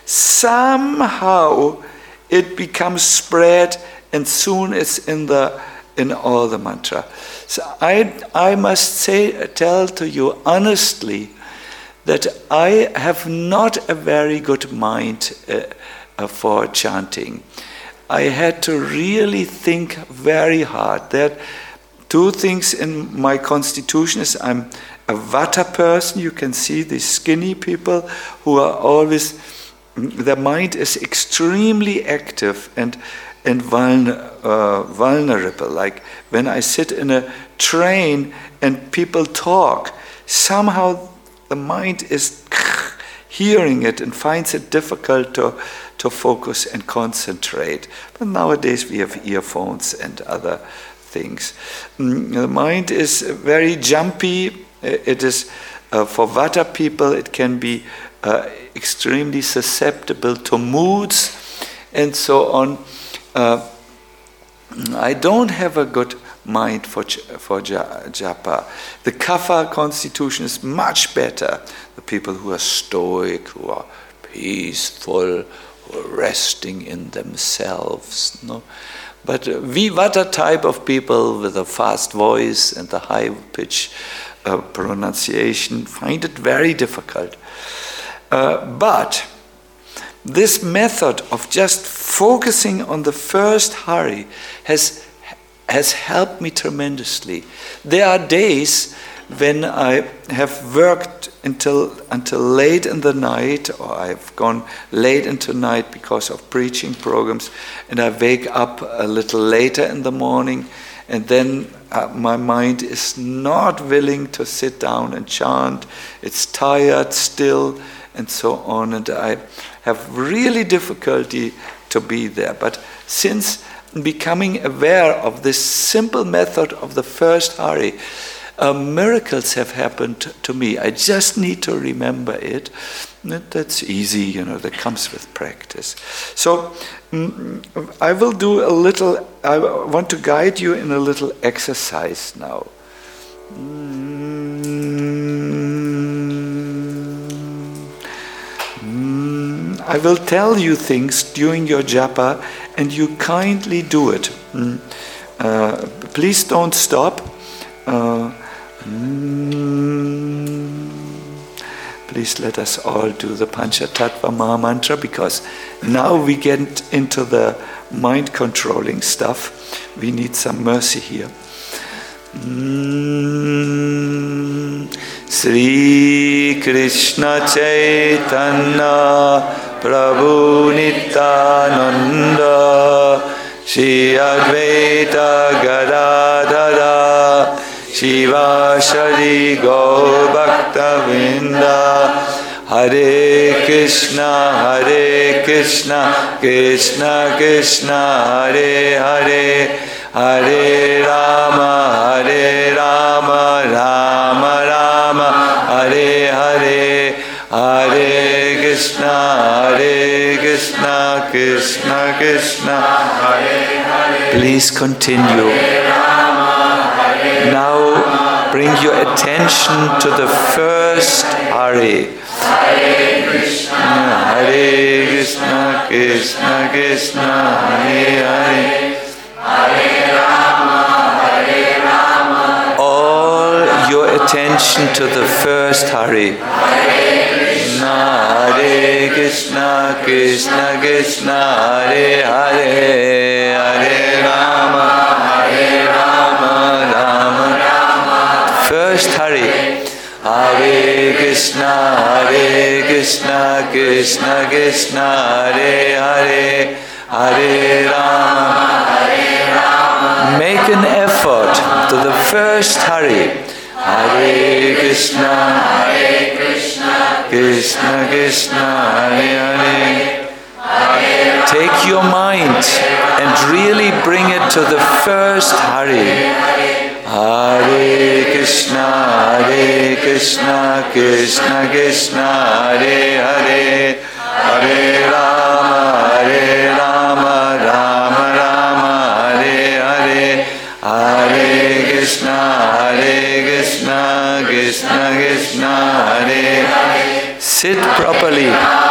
somehow it becomes spread and soon it's in the in all the mantra. So I I must say tell to you honestly that I have not a very good mind uh, uh, for chanting. I had to really think very hard. There are two things in my constitution is I'm a Vata person. You can see these skinny people who are always, their mind is extremely active and and vulner, uh, vulnerable. Like when I sit in a train and people talk, somehow the mind is hearing it and finds it difficult to, to focus and concentrate. But nowadays we have earphones and other things. The mind is very jumpy. It is, uh, for Vata people, it can be uh, extremely susceptible to moods and so on. Uh, I don't have a good mind for for japa. The kapha constitution is much better. The people who are stoic, who are peaceful, who are resting in themselves. No? But uh, we Vata type of people with a fast voice and the high pitch uh, pronunciation find it very difficult. Uh, but this method of just focusing on the first Hari has has helped me tremendously. There are days when I have worked until until late in the night, or I've gone late into night because of preaching programs, and I wake up a little later in the morning, and then uh, my mind is not willing to sit down and chant. It's tired still, and so on, and I have really difficulty to be there. But since becoming aware of this simple method of the first Hari, uh, miracles have happened to me. I just need to remember it. That's easy, you know, that comes with practice. So mm, I will do a little, I want to guide you in a little exercise now. I will tell you things during your japa, and you kindly do it. Mm. Uh, please don't stop. Uh, mm, please let us all do the Panchatattva Maha Mantra, because now we get into the mind controlling stuff. We need some mercy here. Mm. Sri Krishna Chaitanya Prabhu Nityananda Shri Advaita Gadadhara Shivashari Gaur Bhakta Vrinda Hare Krishna Hare Krishna Krishna Krishna Hare Hare Hare Rama Hare Rama Rama Rama Hare Hare Hare Krishna Hare Krishna Krishna Krishna Hare Hare. Please continue. Now bring your attention to the first Hari. Hare Krishna Hare Krishna Krishna Krishna Hare Hare Hare Rama Hare Rama. All your attention to the first Hari. Hare Krishna Hare Krishna Krishna Krishna Hare Hare Hare Rama Hare Rama first Hari. Hare Krishna, Hare Krishna, Krishna Krishna, Hare Hare, Hare Rama, Hare Rama. Make an effort to the first Hari. Hare Krishna, Hare Krishna, Krishna Krishna, Hare Hare. Take your mind and really bring it to the first Hari. Hare Krishna, Hare Krishna, Krishna Krishna, Hare Hare, Hare Rama, Hare Rama, Rama Rama, Hare Hare, Hare Krishna, Hare Krishna, Krishna Krishna, Hare Hare. Sit properly.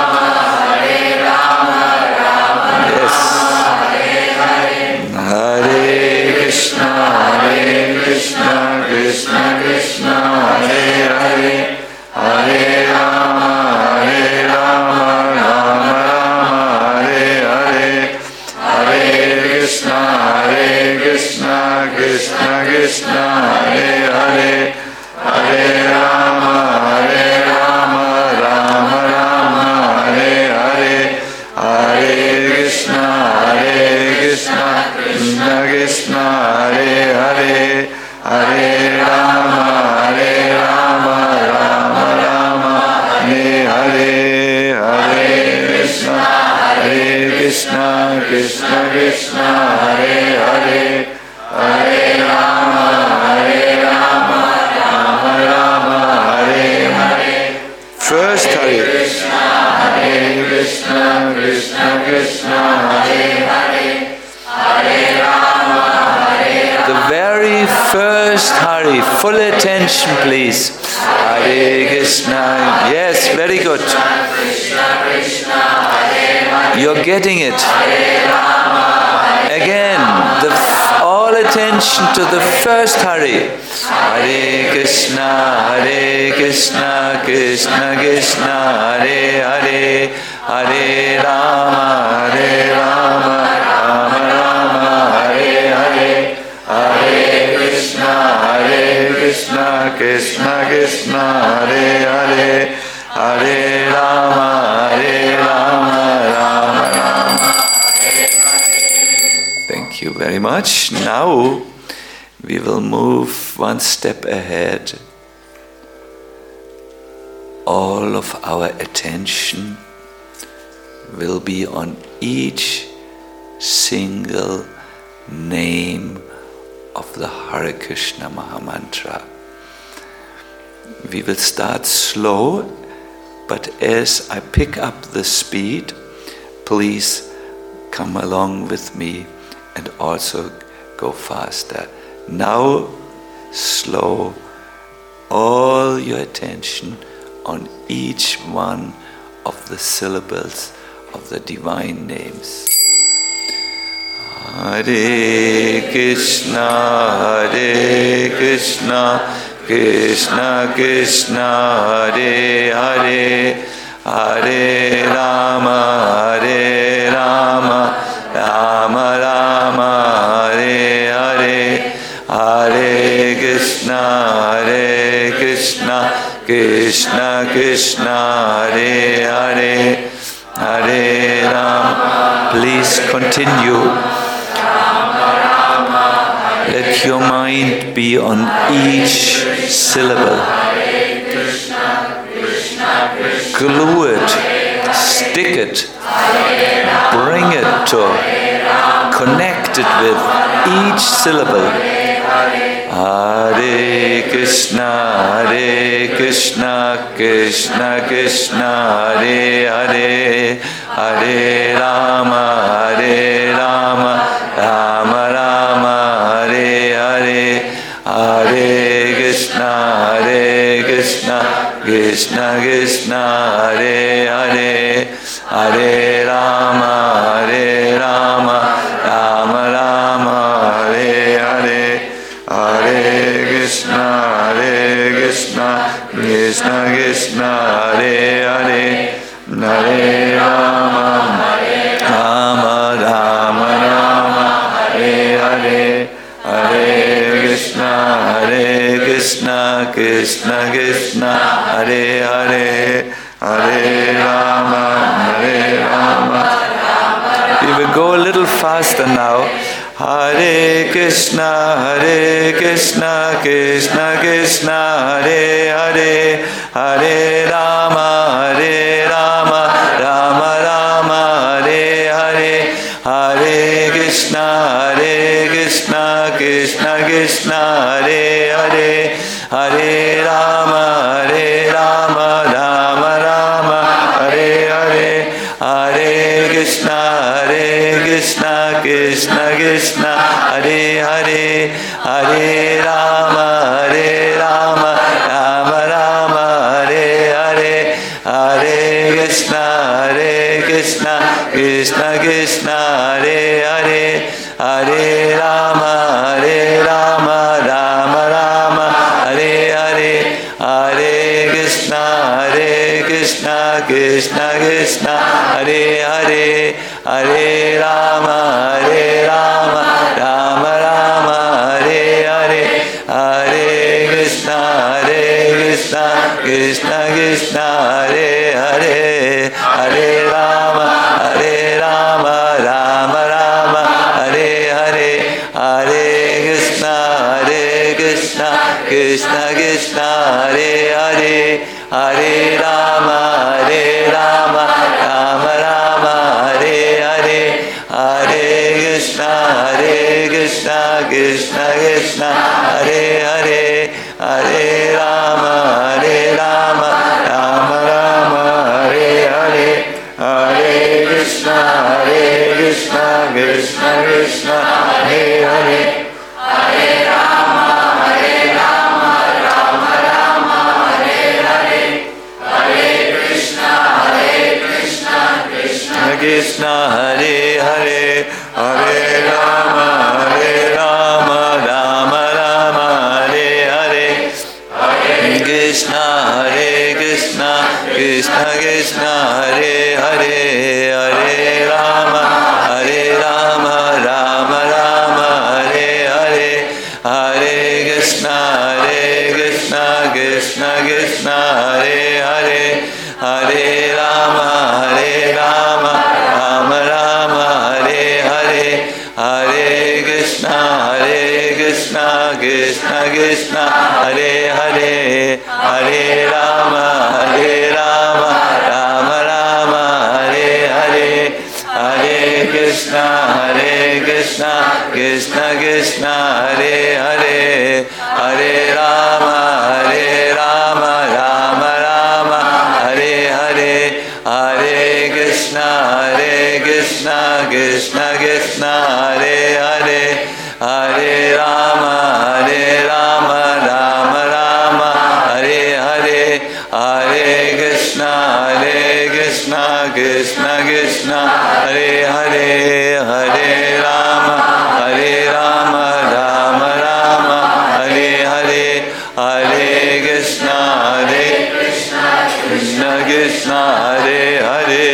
Hare Krishna, Hare Krishna, Krishna Krishna, Hare Hare, Hare Rama, Hare Rama, Rama Rama, Hare Hare, Hare Krishna, Hare Krishna, Krishna Krishna, Hare Hare, Hare Rama, Hare Rama, Rama Rama, Hare Hare, Hare Krishna, Hare Krishna, Krishna Krishna, Hare Hare, Hare Rama, Hare Rama, Rama Rama, Hare Hare, Hare Krishna, Hare Krishna, Krishna Krishna, Hare Hare, Hare Rama, Hare Rama, Rama Rama, Hare Hare. First Hare Krishna, Hare Krishna, Krishna Krishna, Hare Hare, Hare Rama, Hare Rama. The very first Hari, full attention please. Hare Krishna, yes, very good. You're getting it. Again, the f- all attention to the first Hari. Hare Krishna, Hare Krishna, Krishna Krishna, Hare Hare, Hare Rama, Hare Rama, Rama Rama, Hare Hare, Hare Krishna, Hare Krishna, Krishna Krishna, Hare Hare, Hare Rama, Hare Rama, Rama Rama, Hare Hare. Thank you very much. Now we will move one step ahead. All of our attention will be on each single name of the Hare Krishna Mahamantra. We will start slow, but as I pick up the speed, please come along with me and also go faster. Now, slow, all your attention on each one of the syllables of the divine names. Hare Krishna, Hare Krishna, Krishna Krishna, Hare Hare, Hare Rama, Hare Rama, Rama Rama, Hare Hare, Hare Krishna, Hare Krishna, Krishna Krishna, Hare Hare, Hare Rama. Please continue. Let your mind be on each syllable. Glue it, stick it, bring it to, connect it with each syllable. Hare Krishna, Hare Krishna, Krishna Krishna, Hare Hare, Hare Rama, Hare Rama, Rama Rama, Hare Hare, Hare Krishna, Hare Krishna, Krishna Krishna, Hare Hare, Hare Rama, Hare Rama, Rama Rama, Hare Hare, Hare Krishna, Hare Krishna, Krishna Krishna, Hare Hare, Hare Rama, Rama Rama, Rama Hare Hare, Hare Krishna, Hare Krishna, Krishna Krishna Hare Hare Hare Rama Hare Rama. We will go a little faster now. Hare Krishna Hare Krishna Krishna Krishna Hare Hare Hare Rama Hare Rama Rama Rama Hare Hare Hare Krishna Hare Krishna Krishna Krishna Hare Hare Hare Rama Hare Rama Rama Rama Hare Hare Hare Krishna Hare Krishna Krishna Krishna Hare Hare Hare Rama Hare Rama Rama Rama Hare Hare Hare Krishna Hare Krishna Krishna Krishna Hare Hare Hare Rama Hare Rama Rama Rama Hare Hare Hare Krishna Hare Krishna Krishna Krishna Hare Hare Hare Rama Hare Rama Rama Rama Hare Hare Hare Krishna Hare Krishna Krishna Krishna Hare Hare Hare Rama Hare Rama Rama Rama Hare Hare Hare Krishna Hare Krishna Krishna Krishna Hare Hare Hare Rama Hare Rama Rama Rama Hare Hare Hare Krishna Hare Krishna Krishna Krishna Hare Hare Hare Rama Hare Rama Rama Rama Hare Hare Hare Krishna Hare Krishna Krishna Krishna Hare Hare Hare Rama Hare Rama Rama Rama Hare Hare Hare Krishna Hare Krishna Krishna Krishna Hare Hare Hare Rama Hare Rama Rama Rama Hare Hare Hare Krishna Hare Krishna Krishna Krishna Hare Hare Hare Rama Hare Rama Rama Rama Hare Hare Hare Krishna Hare Krishna Krishna Krishna Hare Hare Hare Rama Hare Rama Rama Rama Hare Hare Hare Krishna Hare Krishna Krishna Krishna Hare Hare Hare Rama Hare Rama Rama Rama Hare Hare Hare Krishna Hare Krishna Krishna Krishna Hare Hare Hare Rama Hare Rama Rama Rama Hare Hare Hare Krishna Hare Krishna Krishna Krishna Hare Hare Hare Rama Hare Rama Rama Rama Hare Hare Hare Krishna Hare Krishna Krishna Krishna Hare Hare Hare Rama Hare Rama Rama Rama Hare Hare Hare Krishna Hare Krishna Krishna Krishna Hare Hare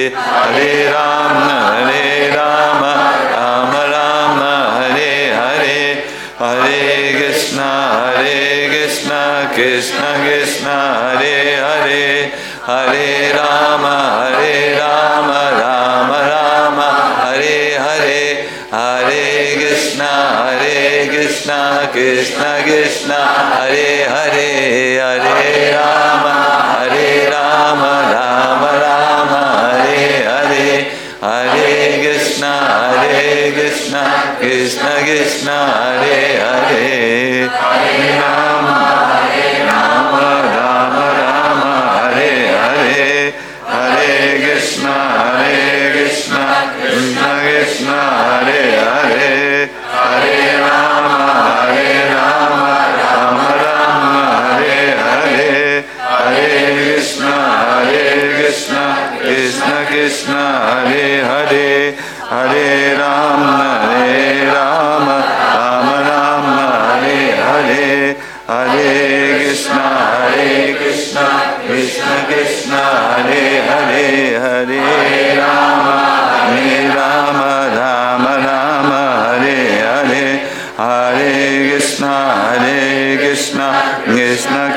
Hare Rama Hare Rama Rama Rama Hare Hare Hare Krishna Hare Krishna Krishna Krishna Hare Hare Hare Rama Hare Rama Rama Rama Hare Hare Hare Krishna Hare Krishna Krishna Krishna Hare Hare Hare Rama Hare Rama Rama Rama Hare Hare Hare Krishna Hare Krishna Krishna Krishna Hare Hare Hare Rama Hare Rama Rama Rama Hare Hare Hare Krishna Hare Krishna Krishna Krishna Hare Hare Hare Rama Hare Rama Rama Rama Hare Hare Hare Krishna Hare Krishna Krishna Krishna Hare Hare Hare Rama Hare Rama Rama Rama Hare Hare Hare Krishna Hare Krishna Krishna Krishna Hare Hare Hare Rama Hare Rama Rama Rama Hare Hare Hare Krishna Hare Krishna Krishna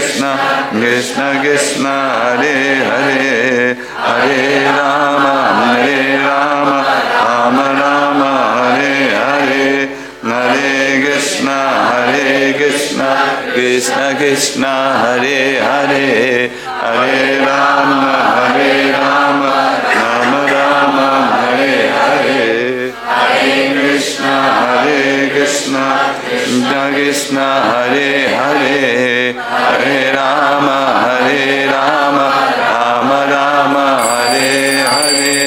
Krishna, Krishna Krishna, Hare Hare, Hare Rama, Hare Rama, Rama Rama, Hare Hare, Hare Krishna, Hare Krishna, Krishna Krishna, Hare Hare, Hare Rama, Hare Rama, Rama Rama, Hare Hare, Hare Krishna, Hare Krishna, Krishna Krishna, Hare Hare, Hare Rama, Hare Rama, Rama Rama, Hare Hare.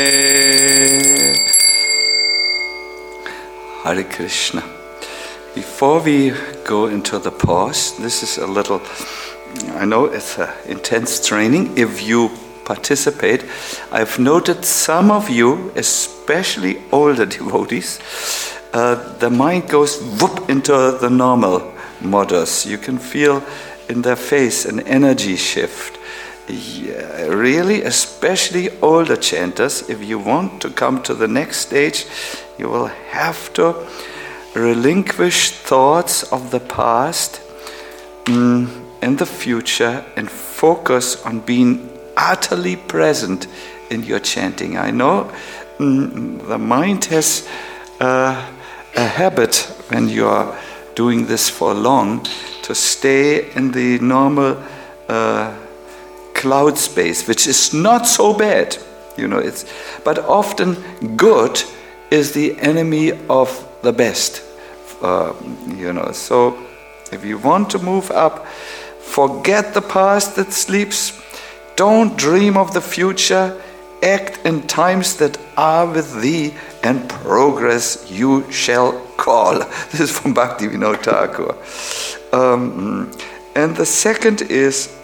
Hare Krishna. Before we go into the pause, this is a little, I know it's an intense training. If you participate, I've noted some of you, especially older devotees, uh, the mind goes whoop into the normal modus. You can feel in their face an energy shift. Yeah, really, especially older chanters, if you want to come to the next stage, you will have to relinquish thoughts of the past mm, and the future and focus on being utterly present in your chanting. I know mm, the mind has uh, a habit when you are doing this for long to stay in the normal uh, cloud space, which is not so bad, you know. It's but often good is the enemy of the best, uh, you know. So if you want to move up, forget the past that sleeps. Don't dream of the future. Act in times that are with thee, and progress you shall call. This is from Bhaktivinoda Thakur. Um, and the second is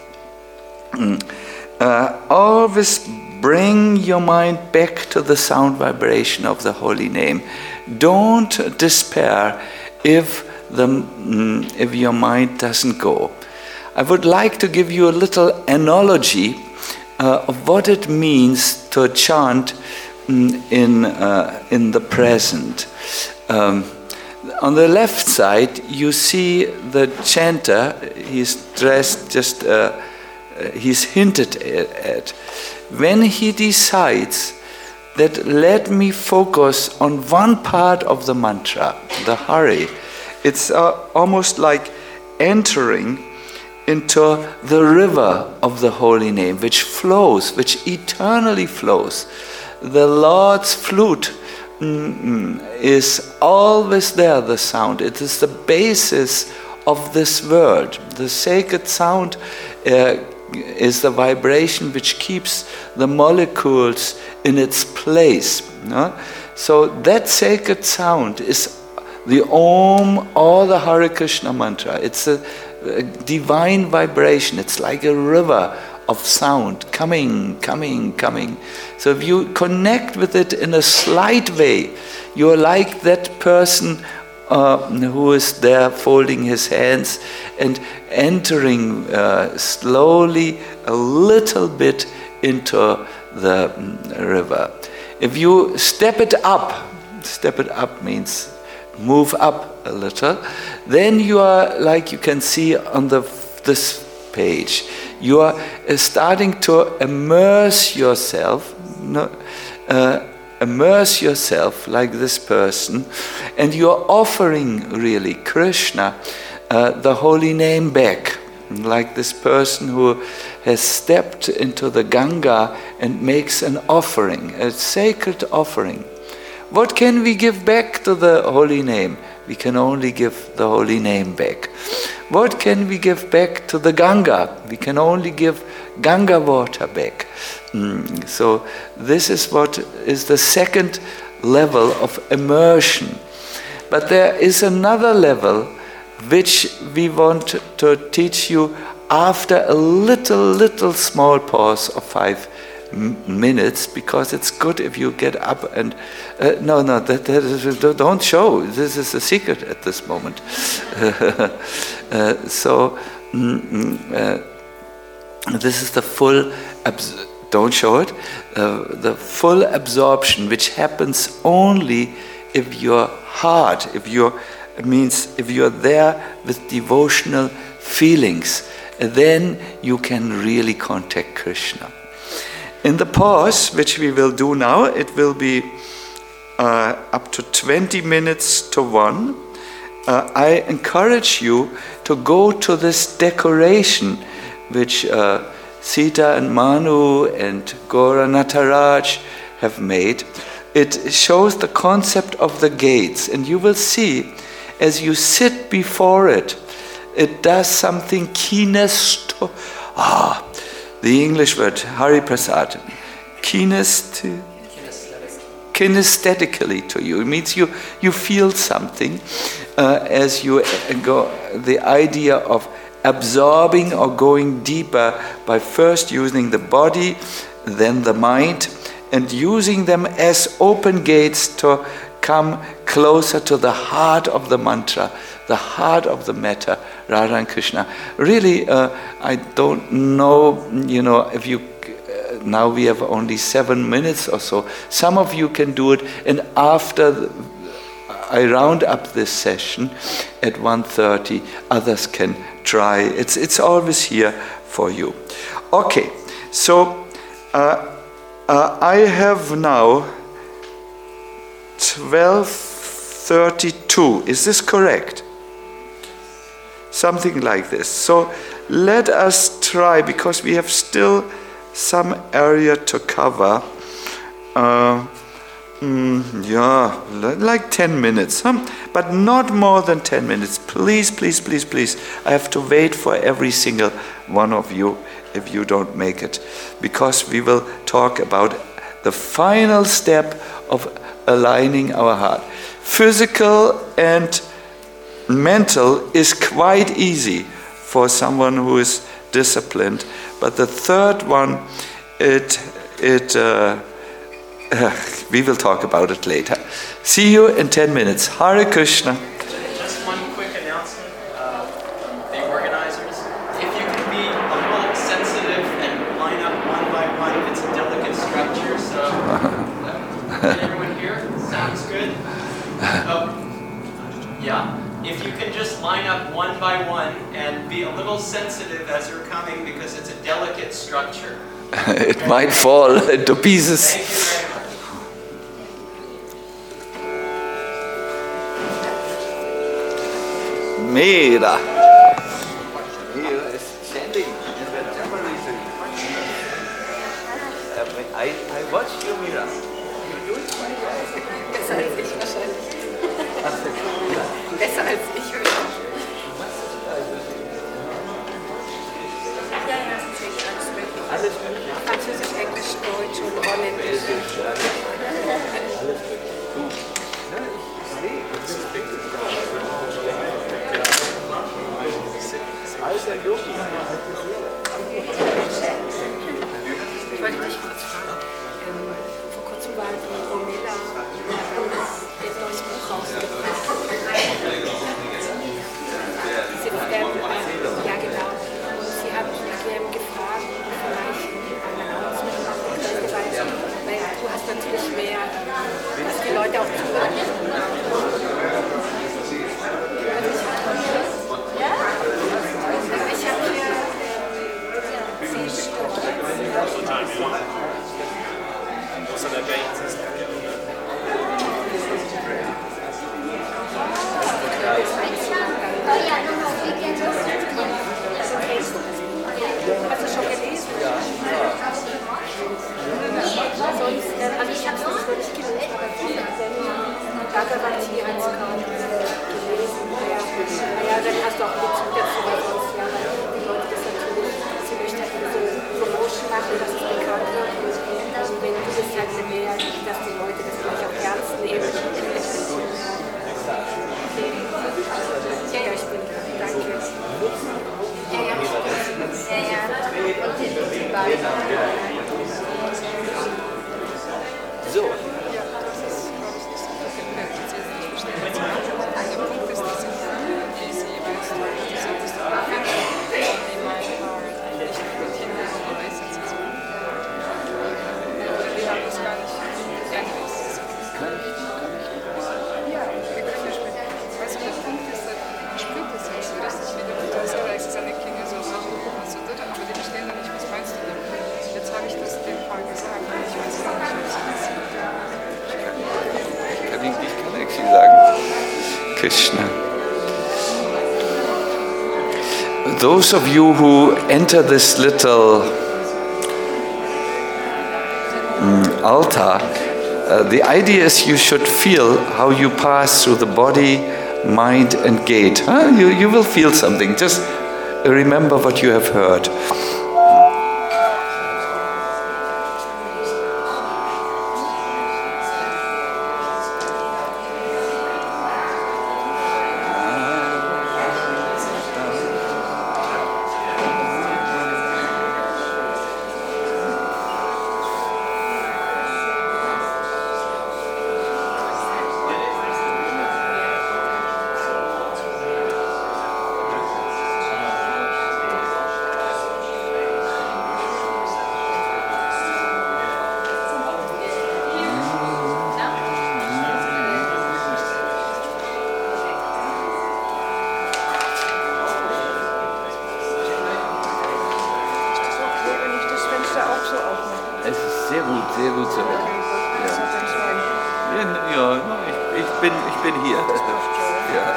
uh, always bring your mind back to the sound vibration of the holy name. Don't despair if the mm, if your mind doesn't go. I would like to give you a little analogy uh, of what it means to chant mm, in uh, in the present. Um, on the left side, you see the chanter. He's dressed just. Uh, he's hinted at. When he decides that let me focus on one part of the mantra, the Hare, it's uh, almost like entering into the river of the holy name, which flows, which eternally flows. The Lord's flute mm, is always there, the sound. It is the basis of this world. The sacred sound uh, is the vibration which keeps the molecules in its place. No? So that sacred sound is the Om or the Hare Krishna mantra. It's a, a divine vibration. It's like a river of sound coming, coming, coming. So if you connect with it in a slight way, you're like that person Uh, who is there folding his hands and entering uh, slowly a little bit into the um, river. If you step it up, step it up means move up a little, then you are, like you can see on the this page, you are uh, starting to immerse yourself, no, uh, immerse yourself like this person, and you're offering really Krishna uh, the holy name back, like this person who has stepped into the Ganga and makes an offering, a sacred offering. What can we give back to the holy name? We can only give the holy name back. What can we give back to the Ganga? We can only give Ganga water back. Mm, so this is what is the second level of immersion. But there is another level which we want to teach you after a little, little small pause of five m- minutes, because it's good if you get up and uh, no, no, that, that is, don't show. This is a secret at this moment. uh, so mm, uh, this is the full. Abs- Don't show it. Uh, the full absorption, which happens only if your heart, if your means, if you're there with devotional feelings, then you can really contact Krishna. In the pause, which we will do now, it will be uh, up to twenty minutes to one. Uh, I encourage you to go to this decoration which uh, Sita and Manu and Gora Nataraj have made. It shows the concept of the gates, and you will see as you sit before it, it does something kinesto. Ah, the English word, Hari Prasad. Kinest, kinesthetically to you. It means you, you feel something uh, as you go, the idea of absorbing or going deeper by first using the body, then the mind, and using them as open gates to come closer to the heart of the mantra, the heart of the matter, Radha and Krishna. Really, uh, I don't know, you know, if you, uh, now we have only seven minutes or so. Some of you can do it, and after the, I round up this session at one thirty, others can try. It's, it's always here for you. Okay, so uh, uh, I have now twelve thirty-two. Is this correct? Something like this. So let us try, because we have still some area to cover. Uh, mm, yeah, like ten minutes, huh? But not more than ten minutes. Please, please, please, please. I have to wait for every single one of you if you don't make it, because we will talk about the final step of aligning our heart. Physical and mental is quite easy for someone who is disciplined, but the third one, it it uh, uh, we will talk about it later. See you in ten minutes. Hare Krishna. Just one quick announcement uh, from the organizers. If you can be a little sensitive and line up one by one, it's a delicate structure, so uh, can everyone hear? Sounds good? Oh, yeah. If you can just line up one by one and be a little sensitive as you're coming, because it's a delicate structure. It okay. might fall into pieces. Thank you very much. Mira. Mira is standing in the temperature. I, I watched you, Mira. You do it quite well. Besser als ich wahrscheinlich. Besser als ich wahrscheinlich. Ja, ja, tatsächlich alles mögliche. Alles mögliche. Französisch, Englisch, Deutsch und Holländisch. Alles mögliche. Du. Ja, ich sehe. Alter Yogi. Ich wollte dich kurz fragen. Ähm, vor kurzem war die Romela, ihr neues Buch rausgebracht. Sie, ähm, ja, genau. Und sie hat mich ähm, gefragt, vielleicht ein Announcement machen, weil du hast natürlich mehr, ähm, dass die Leute auch unbedingt, ich kann actually sagen. Krishna. Those of you who enter this little um, altar, uh, the idea is you should feel how you pass through the body, mind and gate. Huh? You, you will feel something. Just remember what you have heard. Es ist sehr gut, sehr gut so. Ja, ja ich, ich, bin, ich bin hier. Ja.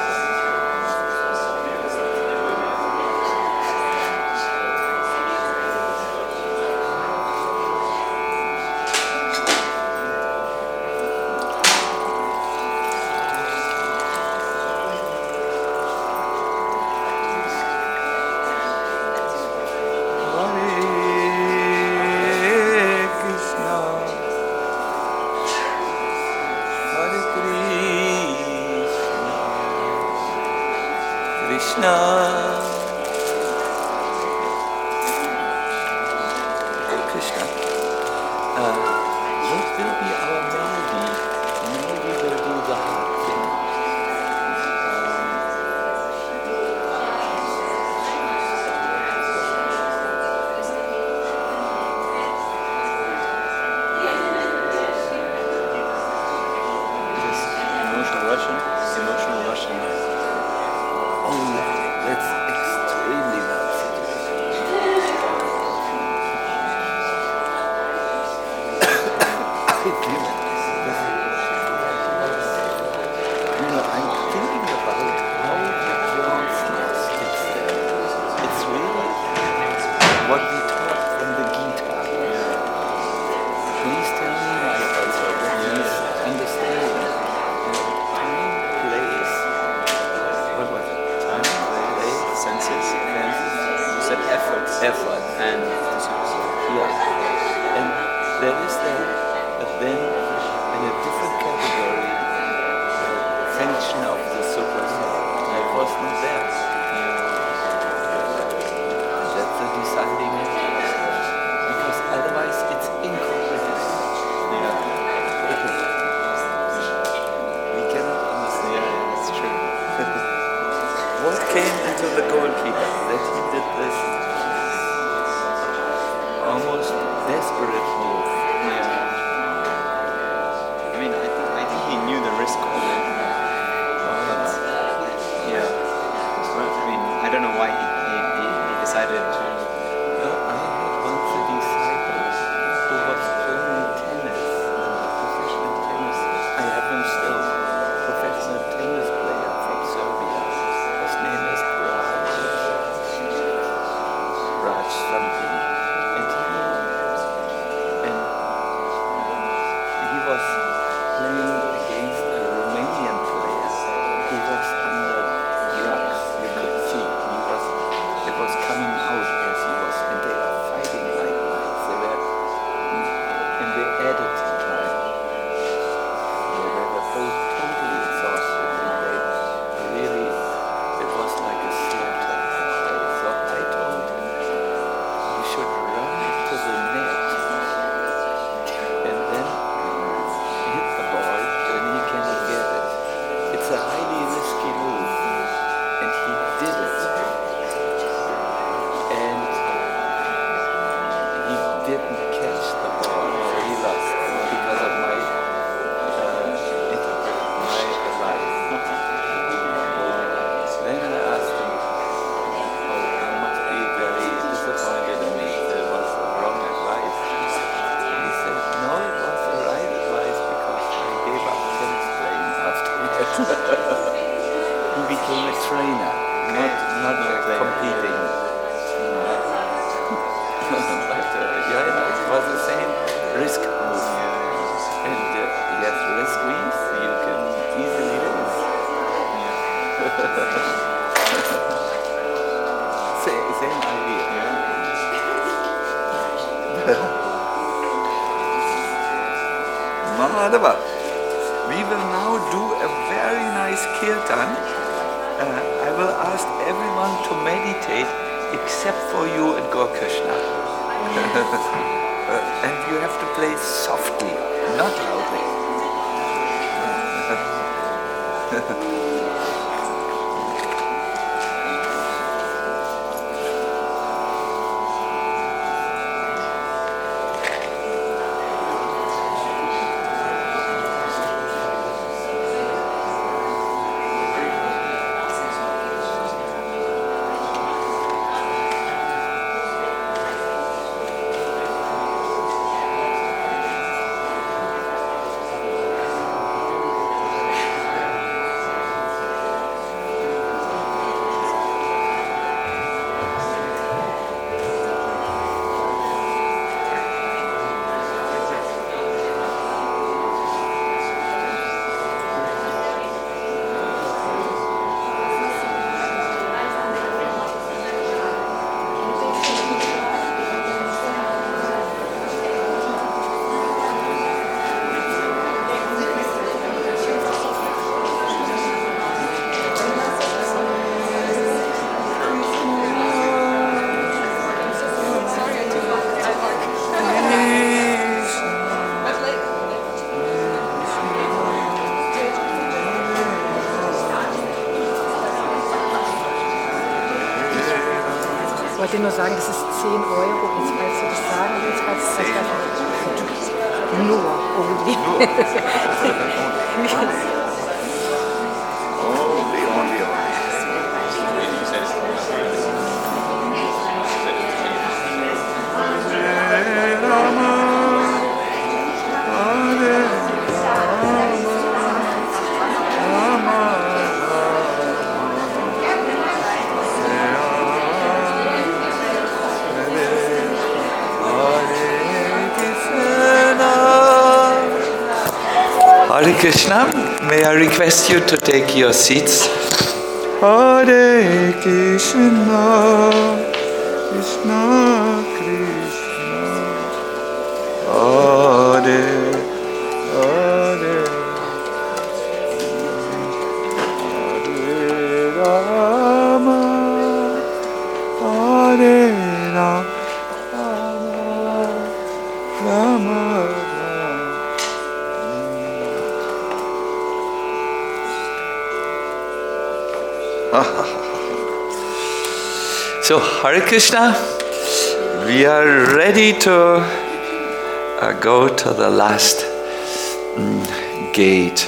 He became a trainer, not not uh, competing. But uh, yeah, it was the same risk move. And uh, yes, risk means you can easily lose. same, same idea. Mahadeva. We will now do a very nice kirtan. Uh, I will ask everyone to meditate except for you and Gaur Krishna. uh, and you have to play softly, not loudly. Ich wollte nur sagen, das ist zehn Euro, jetzt falls du das sagen willst, falls es das nur irgendwie. Hare Krishna, may I request you to take your seats. Hare Krishna, Krishna Krishna, Hare Hare, Hare Rama, Hare Rama, Rama. So, Hare Krishna, we are ready to uh, go to the last um, gate.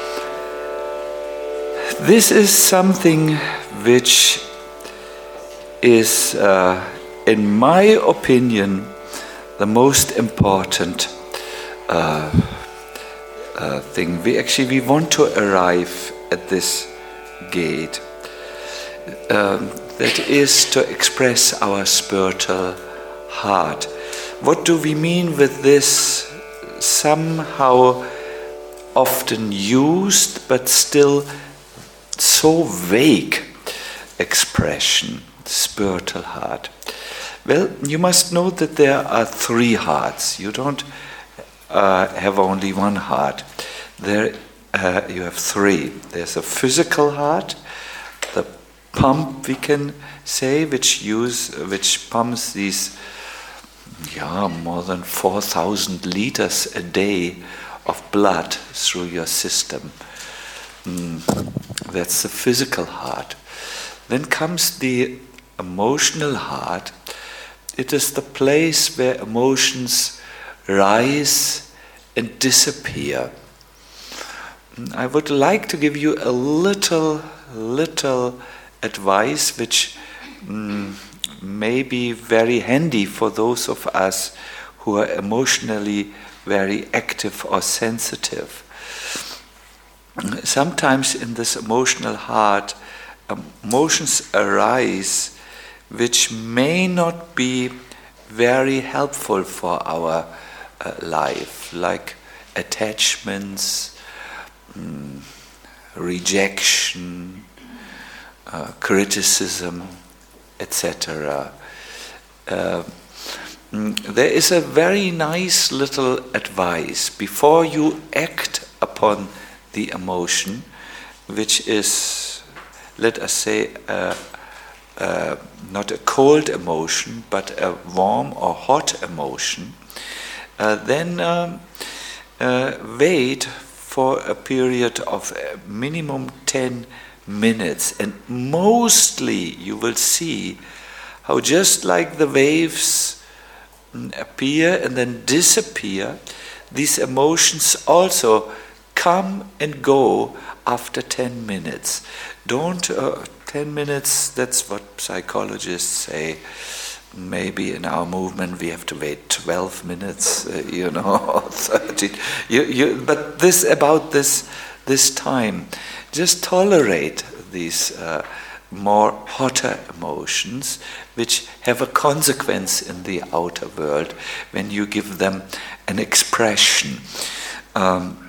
This is something which is, uh, in my opinion, the most important uh, uh, thing. We actually we want to arrive at this gate. Um, that is to express our spiritual heart. What do we mean with this somehow often used but still so vague expression, spiritual heart? Well, you must know that there are three hearts. You don't uh, have only one heart. There uh, you have three. There's a physical heart, the pump, we can say, which use which pumps these yeah more than four thousand liters a day of blood through your system. Mm, that's the physical heart. Then comes the emotional heart. It is the place where emotions rise and disappear. I would like to give you a little little advice which mm, may be very handy for those of us who are emotionally very active or sensitive. sometimes in this emotional heart, emotions arise which may not be very helpful for our uh, life, like attachments, um, rejection, uh, criticism, et cetera. Uh, there is a very nice little advice before you act upon the emotion, which is, let us say, uh, uh, not a cold emotion, but a warm or hot emotion. Uh, then um, uh, wait for a period of uh, minimum ten minutes, and mostly you will see how just like the waves appear and then disappear, these emotions also come and go after ten minutes. Don't, uh, ten minutes, that's what psychologists say. Maybe in our movement we have to wait twelve minutes, uh, you know, thirty. You, you, but this, about this, this time, just tolerate these uh, more hotter emotions, which have a consequence in the outer world when you give them an expression. Um,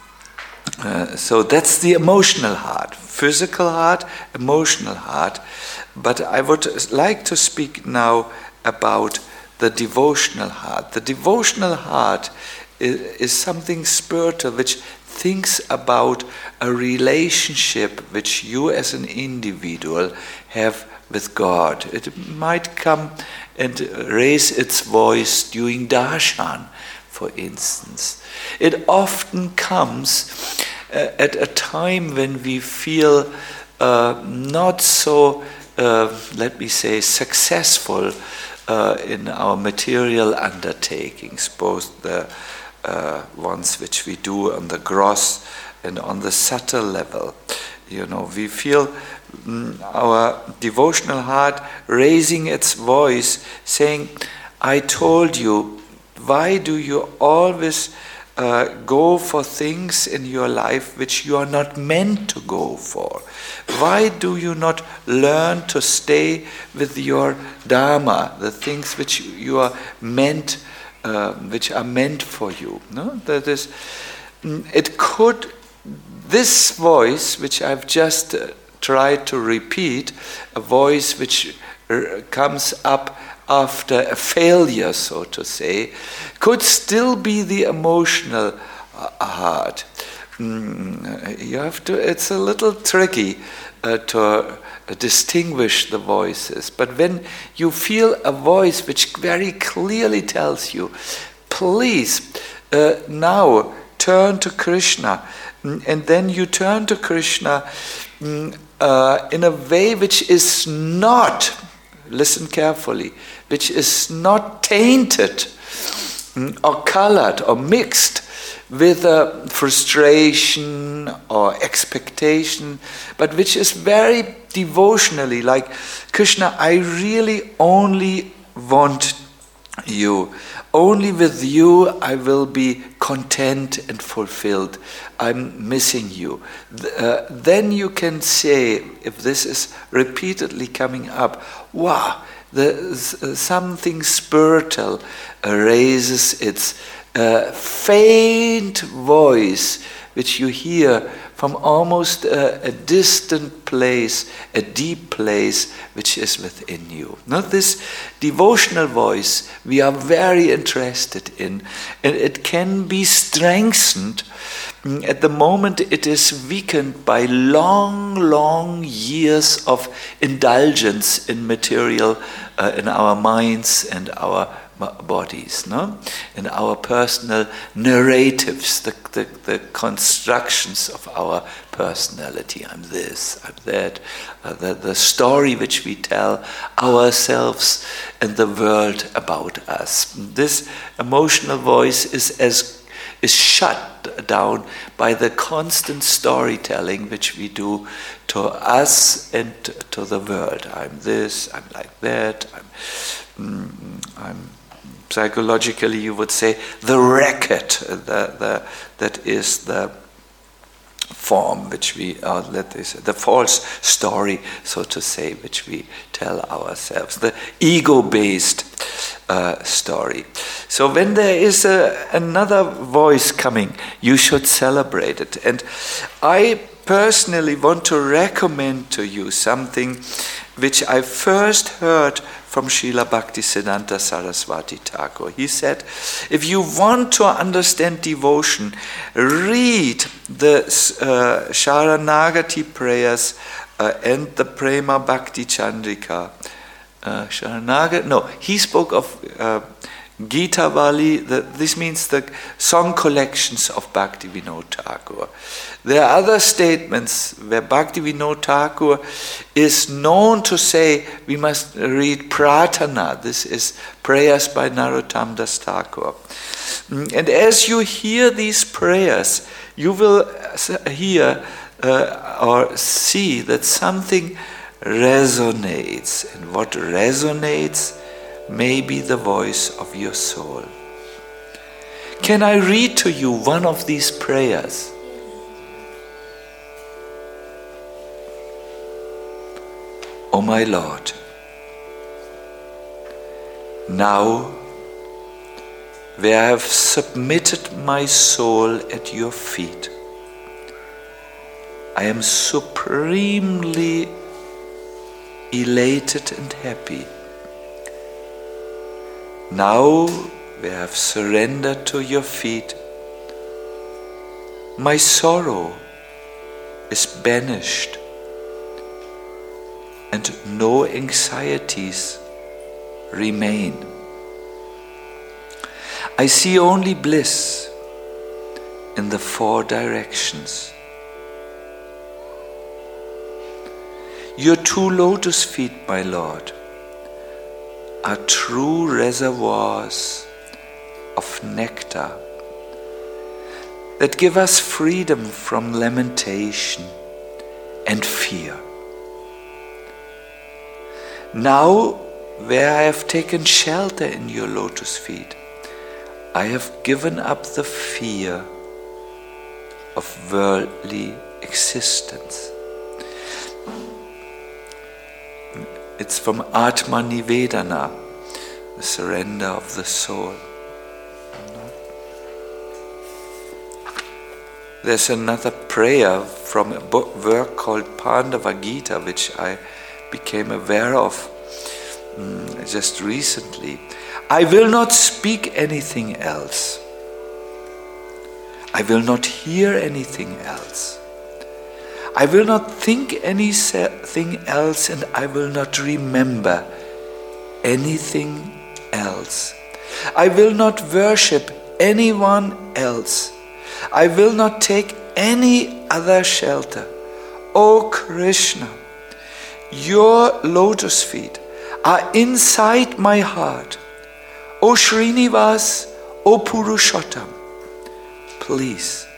Uh, so that's the emotional heart, physical heart, emotional heart. But I would like to speak now about the devotional heart. The devotional heart is, is something spiritual which thinks about a relationship which you as an individual have with God. It might come and raise its voice during darshan, for instance. It often comes uh, at a time when we feel uh, not so, uh, let me say, successful uh, in our material undertakings, both the uh, ones which we do on the gross and on the subtle level. You know, we feel mm, our devotional heart raising its voice, saying, I told you, why do you always uh, go for things in your life which you are not meant to go for? Why do you not learn to stay with your dharma, the things which you are meant, uh, which are meant for you? No, that is, it could. This voice, which I've just uh, tried to repeat, a voice which r- comes up after a failure, so to say, could still be the emotional uh, heart. Mm, you have to. It's a little tricky uh, to uh, distinguish the voices. But when you feel a voice which very clearly tells you, please uh, now turn to Krishna, and then you turn to Krishna uh, in a way which is not, listen carefully, which is not tainted or colored or mixed with uh, frustration or expectation, but which is very devotionally like, Krishna, I really only want you. Only with you I will be content and fulfilled. I'm missing you. Uh, then you can say, if this is repeatedly coming up, wow, the, something spiritual raises its uh, faint voice, which you hear from almost a, a distant place, a deep place which is within you. Not this devotional voice we are very interested in, and it can be strengthened. At the moment it is weakened by long, long years of indulgence in material, uh, in our minds and our bodies, no? In our personal narratives, the, the, the constructions of our personality. I'm this, I'm that, uh, the, the story which we tell ourselves and the world about us. This emotional voice is as is shut down by the constant storytelling which we do to us and to the world. I'm this, I'm like that, I'm, mm, I'm psychologically you would say the racket, the, the, that is the form which we, uh, let this, the false story, so to say, which we tell ourselves, the ego-based uh, story. So when there is a, another voice coming, you should celebrate it. And I personally want to recommend to you something which I first heard from Srila Bhaktisiddhanta Saraswati Thakur. He said, if you want to understand devotion, read the uh, Sharanagati prayers uh, and the Prema Bhakti Chandrika. Uh, Sharanagati, no, he spoke of uh, Gita Vali, the, this means the song collections of Bhakti Vinod Thakur. There are other statements where Bhakti Vinod Thakur is known to say we must read Pratana. This is prayers by Narottam Das Thakur. And as you hear these prayers, you will hear uh, or see that something resonates. And what resonates may be the voice of your soul. Can I read to you one of these prayers? O my Lord, now where I have submitted my soul at your feet, I am supremely elated and happy. Now we have surrendered to your feet. My sorrow is banished, and no anxieties remain. I see only bliss in the four directions. Your two lotus feet, my Lord, are true reservoirs of nectar that give us freedom from lamentation and fear. Now, where I have taken shelter in your lotus feet, I have given up the fear of worldly existence. It's from Atma Nivedana, the surrender of the soul. There's another prayer from a book, work called Pandava Gita, which I became aware of um, just recently. I will not speak anything else. I will not hear anything else. I will not think anything else, and I will not remember anything else. I will not worship anyone else. I will not take any other shelter. O Krishna, your lotus feet are inside my heart. O Srinivas, O Purushottam, please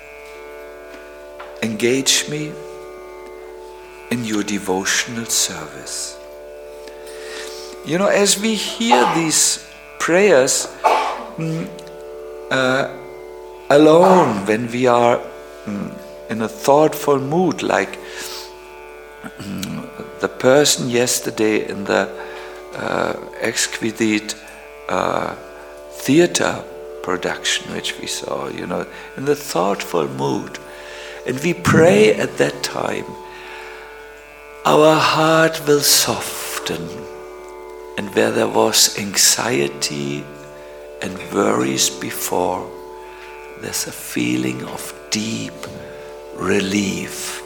engage me in your devotional service. You know, as we hear these prayers mm, uh, alone, when we are mm, in a thoughtful mood, like mm, the person yesterday in the uh, exquisite uh, theater production which we saw, you know, in the thoughtful mood, and we pray at that time, our heart will soften, and where there was anxiety and worries before, there's a feeling of deep relief.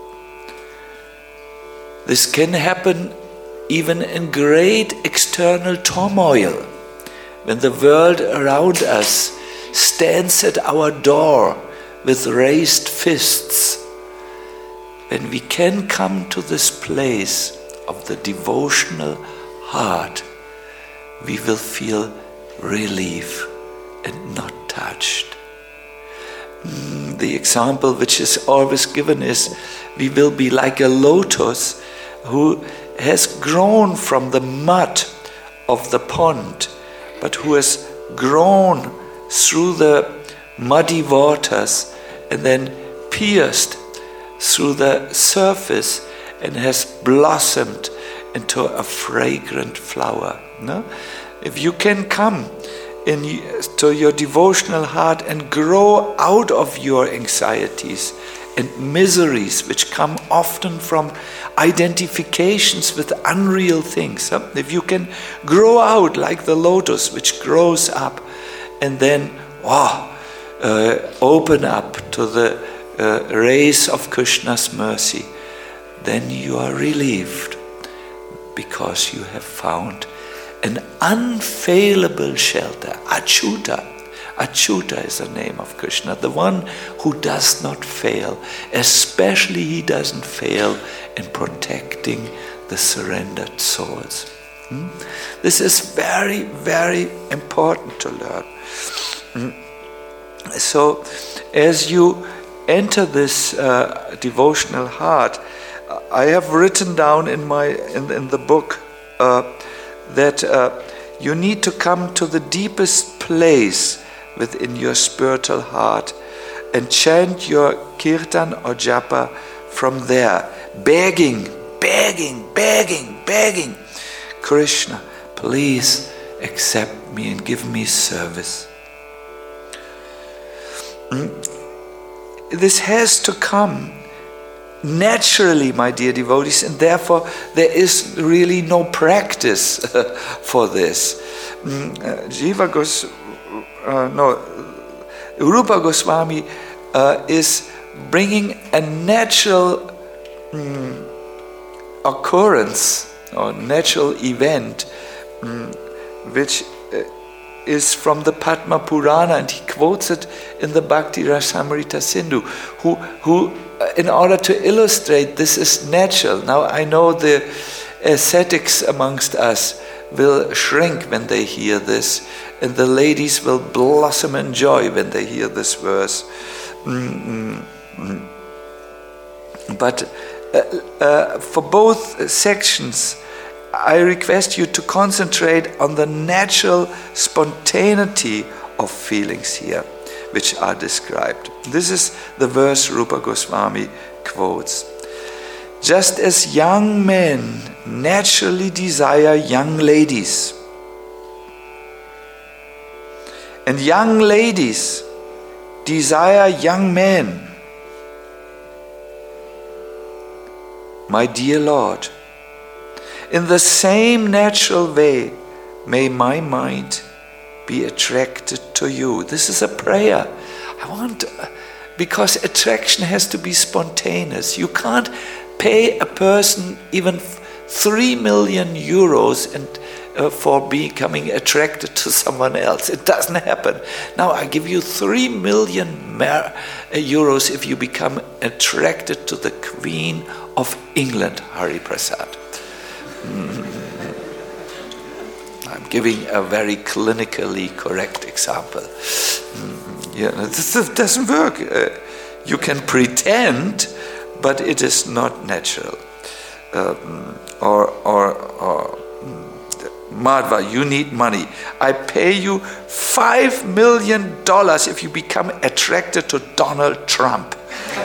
This can happen even in great external turmoil, when the world around us stands at our door with raised fists. When we can come to this place of the devotional heart, we will feel relief and not touched. Mm, the example which is always given is, we will be like a lotus who has grown from the mud of the pond, but who has grown through the muddy waters and then pierced through the surface and has blossomed into a fragrant flower. No? If you can come in to your devotional heart and grow out of your anxieties and miseries, which come often from identifications with unreal things. If you can grow out like the lotus, which grows up, and then wow, uh, open up to the uh, rays of Krishna's mercy, then you are relieved, because you have found an unfailable shelter. Achyuta. Achyuta is the name of Krishna, the one who does not fail. Especially he doesn't fail in protecting the surrendered souls. Hmm? This is very, very important to learn. Hmm? So, as you enter this uh, devotional heart, I have written down in my in, in the book uh, that uh, you need to come to the deepest place within your spiritual heart and chant your kirtan or japa from there, begging, begging, begging, begging, Krishna, please accept me and give me service. This has to come naturally, my dear devotees, and therefore there is really no practice for this. Uh, Jiva Gos, uh, no, Rupa Goswami uh, is bringing a natural um, occurrence or natural event, um, which uh, is from the Padma Purana, and he quotes it in the Bhakti Rasamrita Sindhu, who who in order to illustrate this is natural. Now I know the ascetics amongst us will shrink when they hear this, and the ladies will blossom in joy when they hear this verse. Mm-hmm. But uh, uh, for both sections, I request you to concentrate on the natural spontaneity of feelings here, which are described. This is the verse Rupa Goswami quotes. Just as young men naturally desire young ladies, and young ladies desire young men, my dear Lord, in the same natural way, may my mind be attracted to you. This is a prayer. I want, because attraction has to be spontaneous. You can't pay a person even three million euros and uh, for becoming attracted to someone else. It doesn't happen. Now I give you three million mer- euros if you become attracted to the Queen of England, Hari Prasad. Mm. I'm giving a very clinically correct example. Mm, yeah, this doesn't work. Uh, you can pretend, but it is not natural. Um, or, or, or Madhva, you need money. I pay you five million dollars if you become attracted to Donald Trump.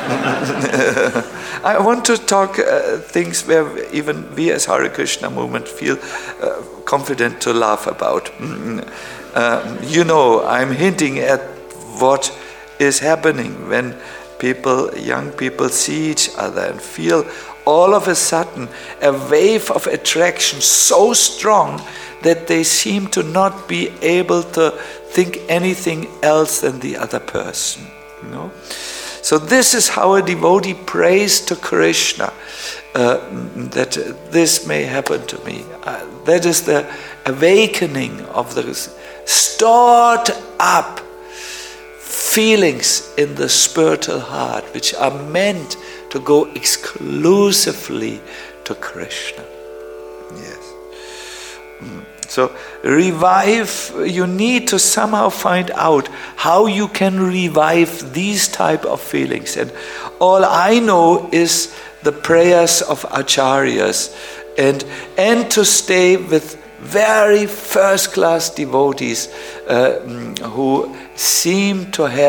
I want to talk uh, things where even we as Hare Krishna movement feel uh, confident to laugh about. Mm-hmm. Uh, you know, I'm hinting at what is happening when people, young people, see each other and feel all of a sudden a wave of attraction so strong that they seem to not be able to think anything else than the other person. You know? So this is how a devotee prays to Krishna, uh, that this may happen to me. Uh, that is the awakening of the stored up feelings in the spiritual heart, which are meant to go exclusively to Krishna. Yes. Mm. So revive, you need to somehow find out how you can revive these type of feelings. And all I know is the prayers of acharyas, and, and to stay with very first-class devotees uh, who seem to have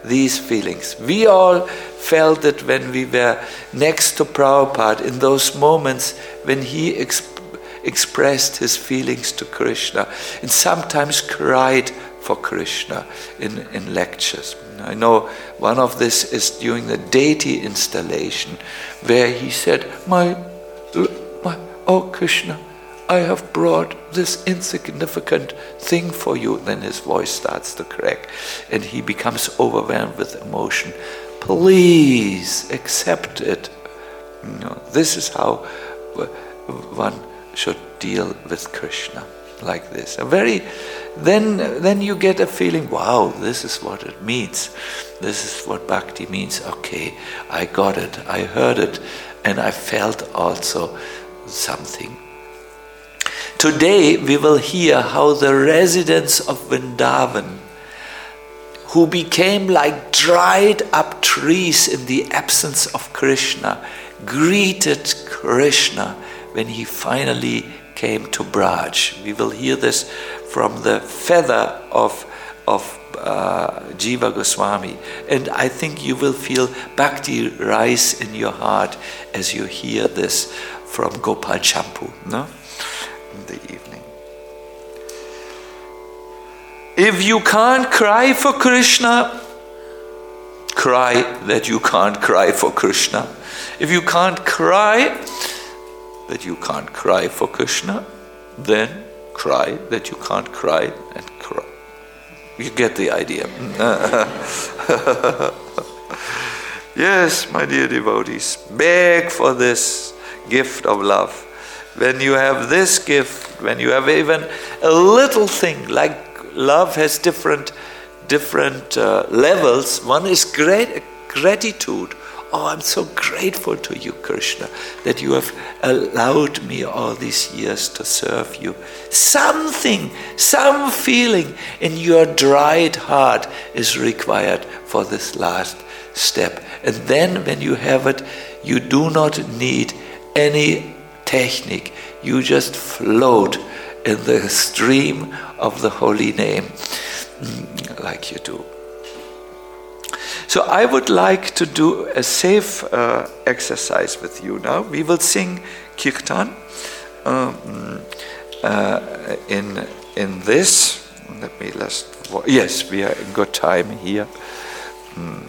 these feelings. We all felt it when we were next to Prabhupada in those moments when he exp- expressed his feelings to Krishna and sometimes cried for Krishna in, in lectures. I know one of this is during the deity installation where he said, my, my, oh Krishna, I have brought this insignificant thing for you. Then his voice starts to crack and he becomes overwhelmed with emotion. Please accept it. You know, this is how one should deal with Krishna, like this. A very, then, then you get a feeling, wow, this is what it means. This is what bhakti means. Okay, I got it, I heard it, and I felt also something. Today we will hear how the residents of Vrindavan, who became like dried up trees in the absence of Krishna, greeted Krishna when he finally came to Braj. We will hear this from the feather of, of uh, Jiva Goswami. And I think you will feel bhakti rise in your heart as you hear this from Gopal Champu, no? In the evening. If you can't cry for Krishna, cry that you can't cry for Krishna. If you can't cry that you can't cry for Krishna, then cry that you can't cry and cry. You get the idea. Yes, my dear devotees, beg for this gift of love. When you have this gift, when you have even a little thing, like love has different different uh, levels. One is great gratitude. Oh, I'm so grateful to you, Krishna, that you have allowed me all these years to serve you. Something, some feeling in your dried heart is required for this last step. And then when you have it, you do not need any technique. You just float in the stream of the holy name like you do. So I would like to do a safe uh, exercise with you now. We will sing Kirtan um, uh, in in this. Let me last. Yes, we are in good time here. Mm.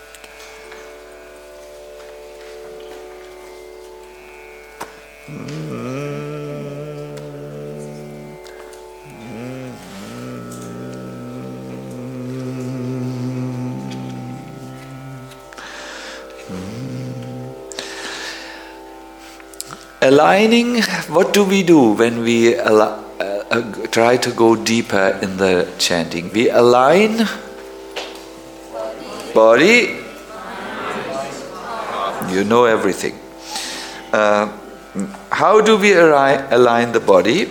Aligning, what do we do when we al- uh, try to go deeper in the chanting? We align body, you know everything. Uh, how do we align, align the body?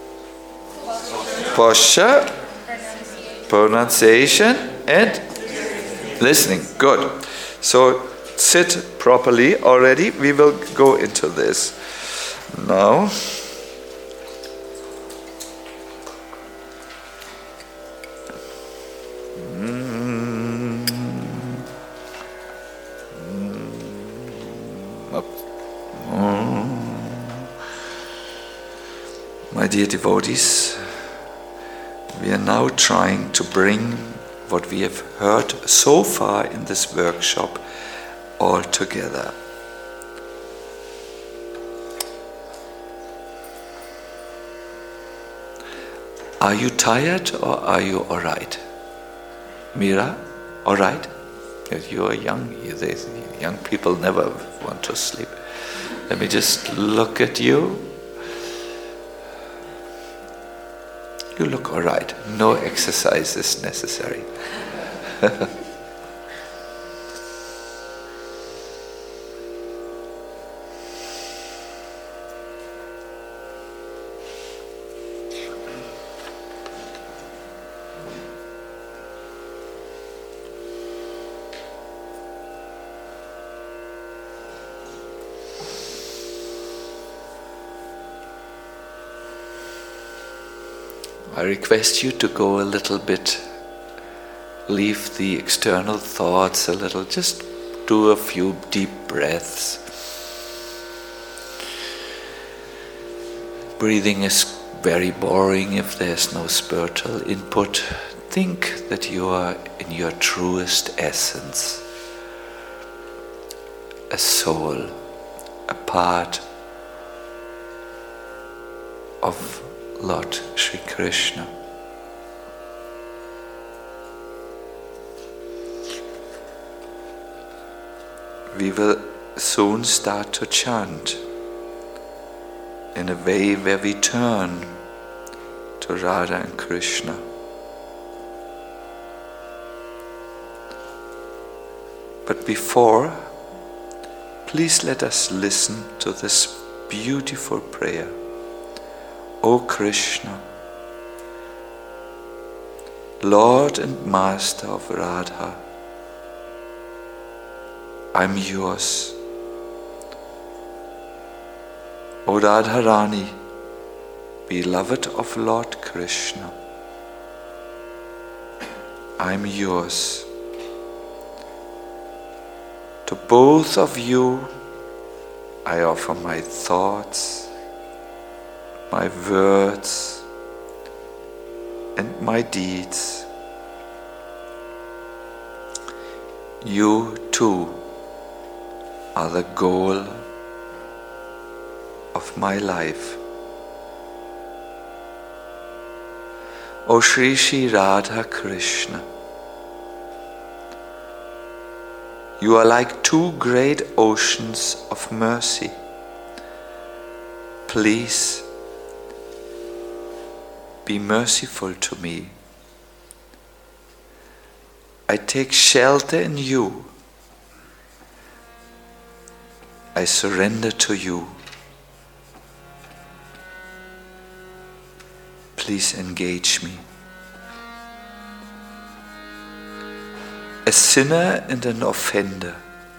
Posture, pronunciation, and listening. Good. So sit properly already. We will go into this now. My dear devotees, we are now trying to bring what we have heard so far in this workshop all together. Are you tired or are you all right? Mira, all right? You are young. Young people never want to sleep. Let me just look at you. You look all right. No exercise is necessary. I request you to go a little bit leave the external thoughts a little. Just do a few deep breaths. Breathing is very boring if there's no spiritual input. Think that you are in your truest essence, a soul, a part of Lord Sri Krishna. We will soon start to chant in a way where we turn to Radha and Krishna. But before, please let us listen to this beautiful prayer. O Krishna, Lord and Master of Radha, I'm yours. O Radharani, beloved of Lord Krishna, I'm yours. To both of you, I offer my thoughts, my words, and my deeds. You too are the goal of my life. O Shri Shri Radha Krishna, you are like two great oceans of mercy. Please be merciful to me. I take shelter in you. I surrender to you. Please engage me. A sinner and an offender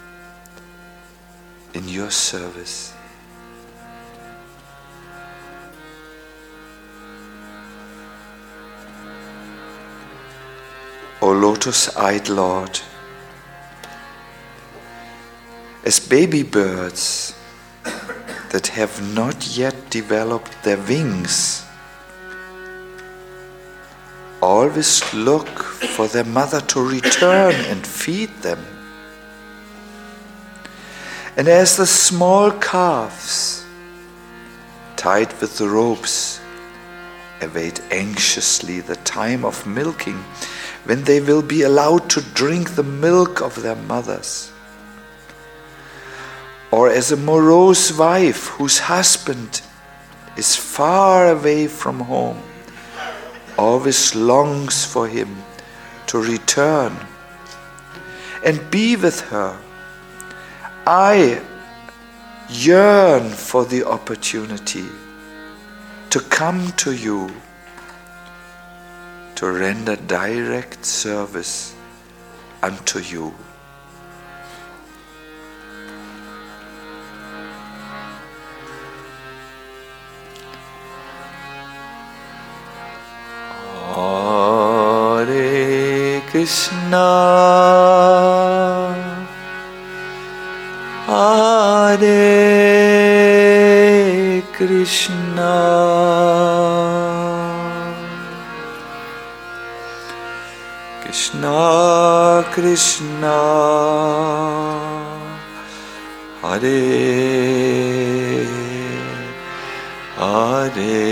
in your service. O lotus-eyed Lord, as baby birds that have not yet developed their wings always look for their mother to return and feed them, and as the small calves tied with the ropes await anxiously the time of milking when they will be allowed to drink the milk of their mothers, or as a morose wife whose husband is far away from home always longs for him to return and be with her, I yearn for the opportunity to come to you to render direct service unto you. Hare Krishna, Hare Krishna, Krishna Krishna, Hare Hare,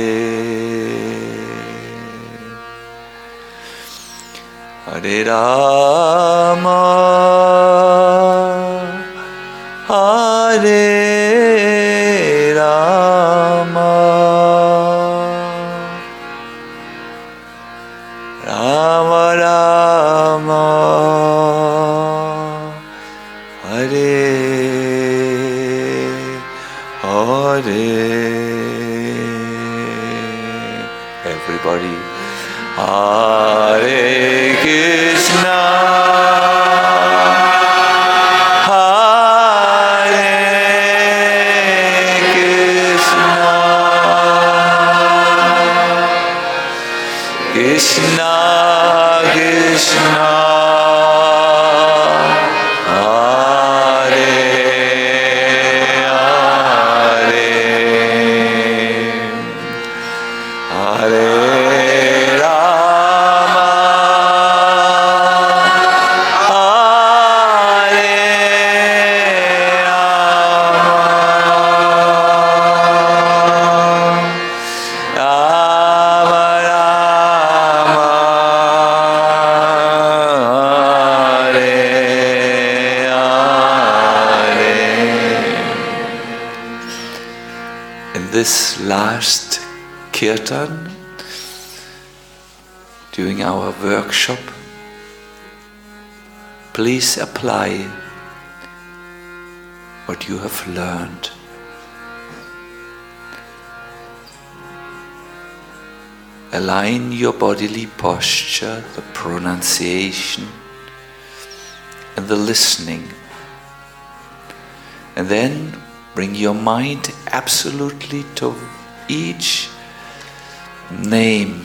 Hare Rama, Hare Rama, Rama Rama, Hare Hare. Everybody, Hare Krishna, Hare Krishna, Krishna Krishna, in this last kirtan, during our workshop, please apply what you have learned. Align your bodily posture, the pronunciation, and the listening. And then bring your mind absolutely to each name.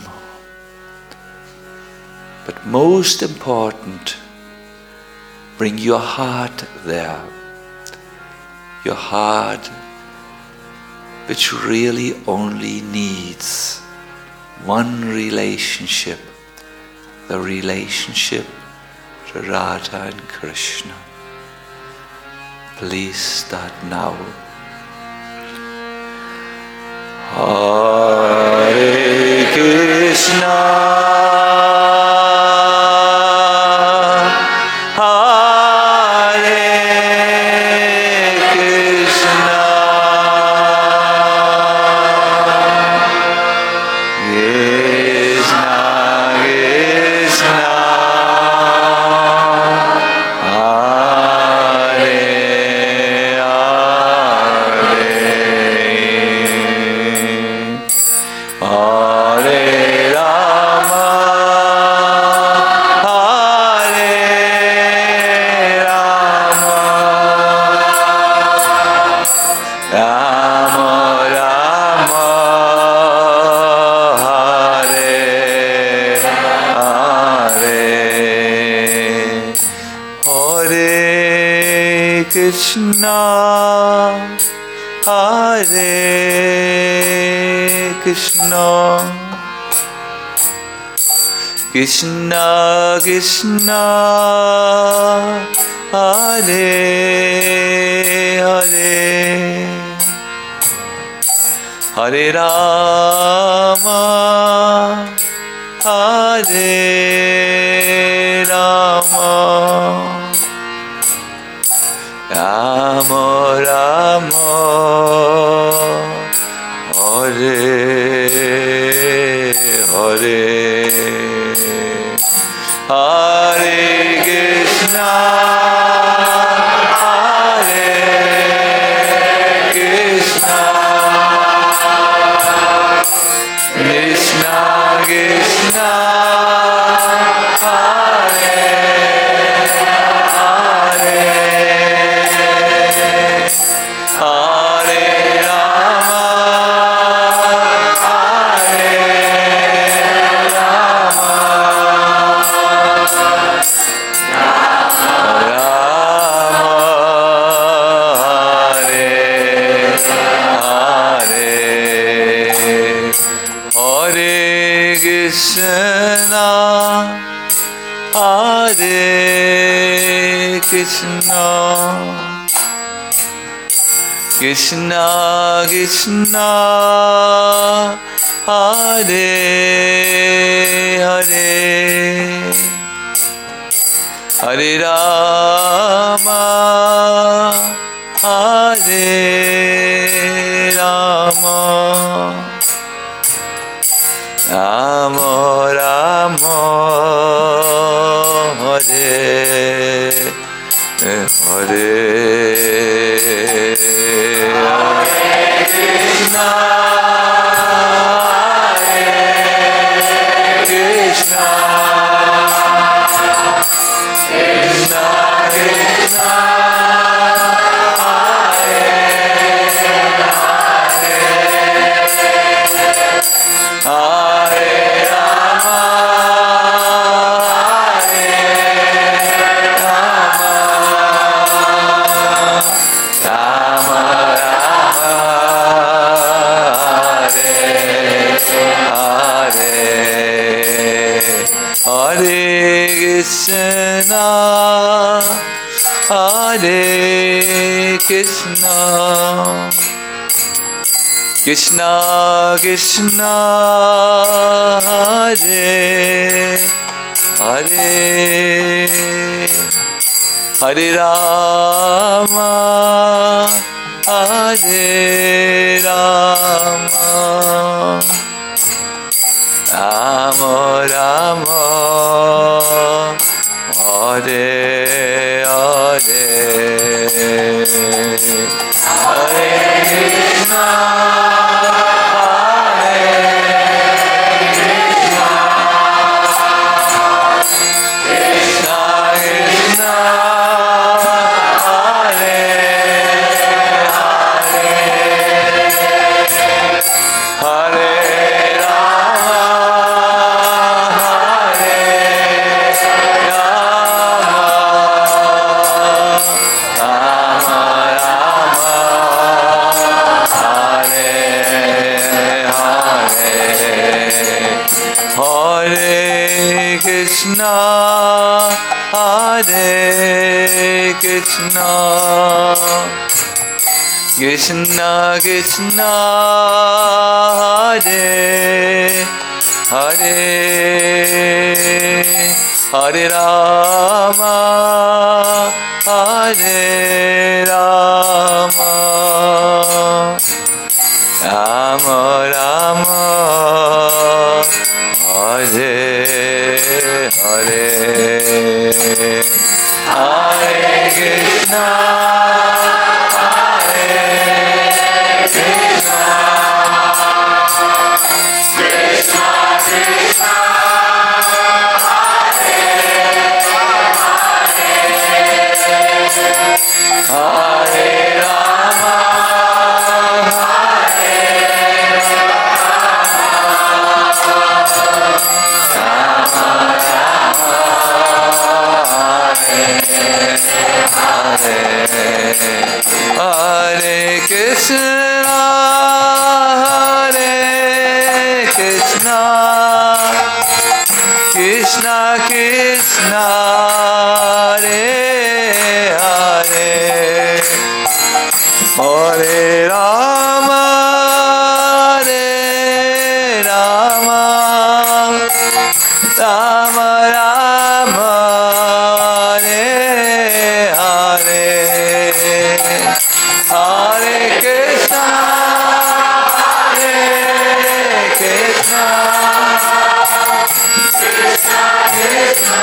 But most important, bring your heart there. Your heart, which really only needs one relationship, the relationship to Radha and Krishna. Please start now. Hare Krishna, Hare Krishna, Krishna Krishna, Hare Hare Rama, Hare Rama, Rama Rama, Hare Hare, Hare Krishna, Hare Krishna, Krishna Krishna, Hare Hare, Hare Rama, Hare Rama, Rama Rama, Hare Hare, Hare Krishna, Hare Krishna, Krishna Krishna, Hare Hare, Hare Rama, Hare Rama, Krishna, Hare Krishna, Krishna Krishna, Hare Hare, Hare Rama, Hare Rama, Rama Rama, Hare Hare, Hare Krishna, Hare Krishna, Krishna Krishna, Hare Hare, Hare Rama, Rama Rama, Hare Krishna, Krishna Krishna, Hare Hare, Hare Rama, Hare Rama, Rama Rama, Hare Hare, Hare Krishna, Hare Krishna, Krishna Krishna, Hare Hare Rama, Hare Rama, Rama Rama, Hare Hare, Hare Krishna, Hare Krishna, Krishna Krishna, Hare Hare, Hare Rama, Hare Rama, Rama Rama, Hare Hare, Hare Krishna, Hare Rama, Hare Rama, Hare Hare Krishna, Hare Krishna, Krishna Krishna, Hare Hare, Hare Rama, Hare Rama, Rama Rama, Hare Hare, Hare Krishna, Hare Krishna, Krishna Krishna,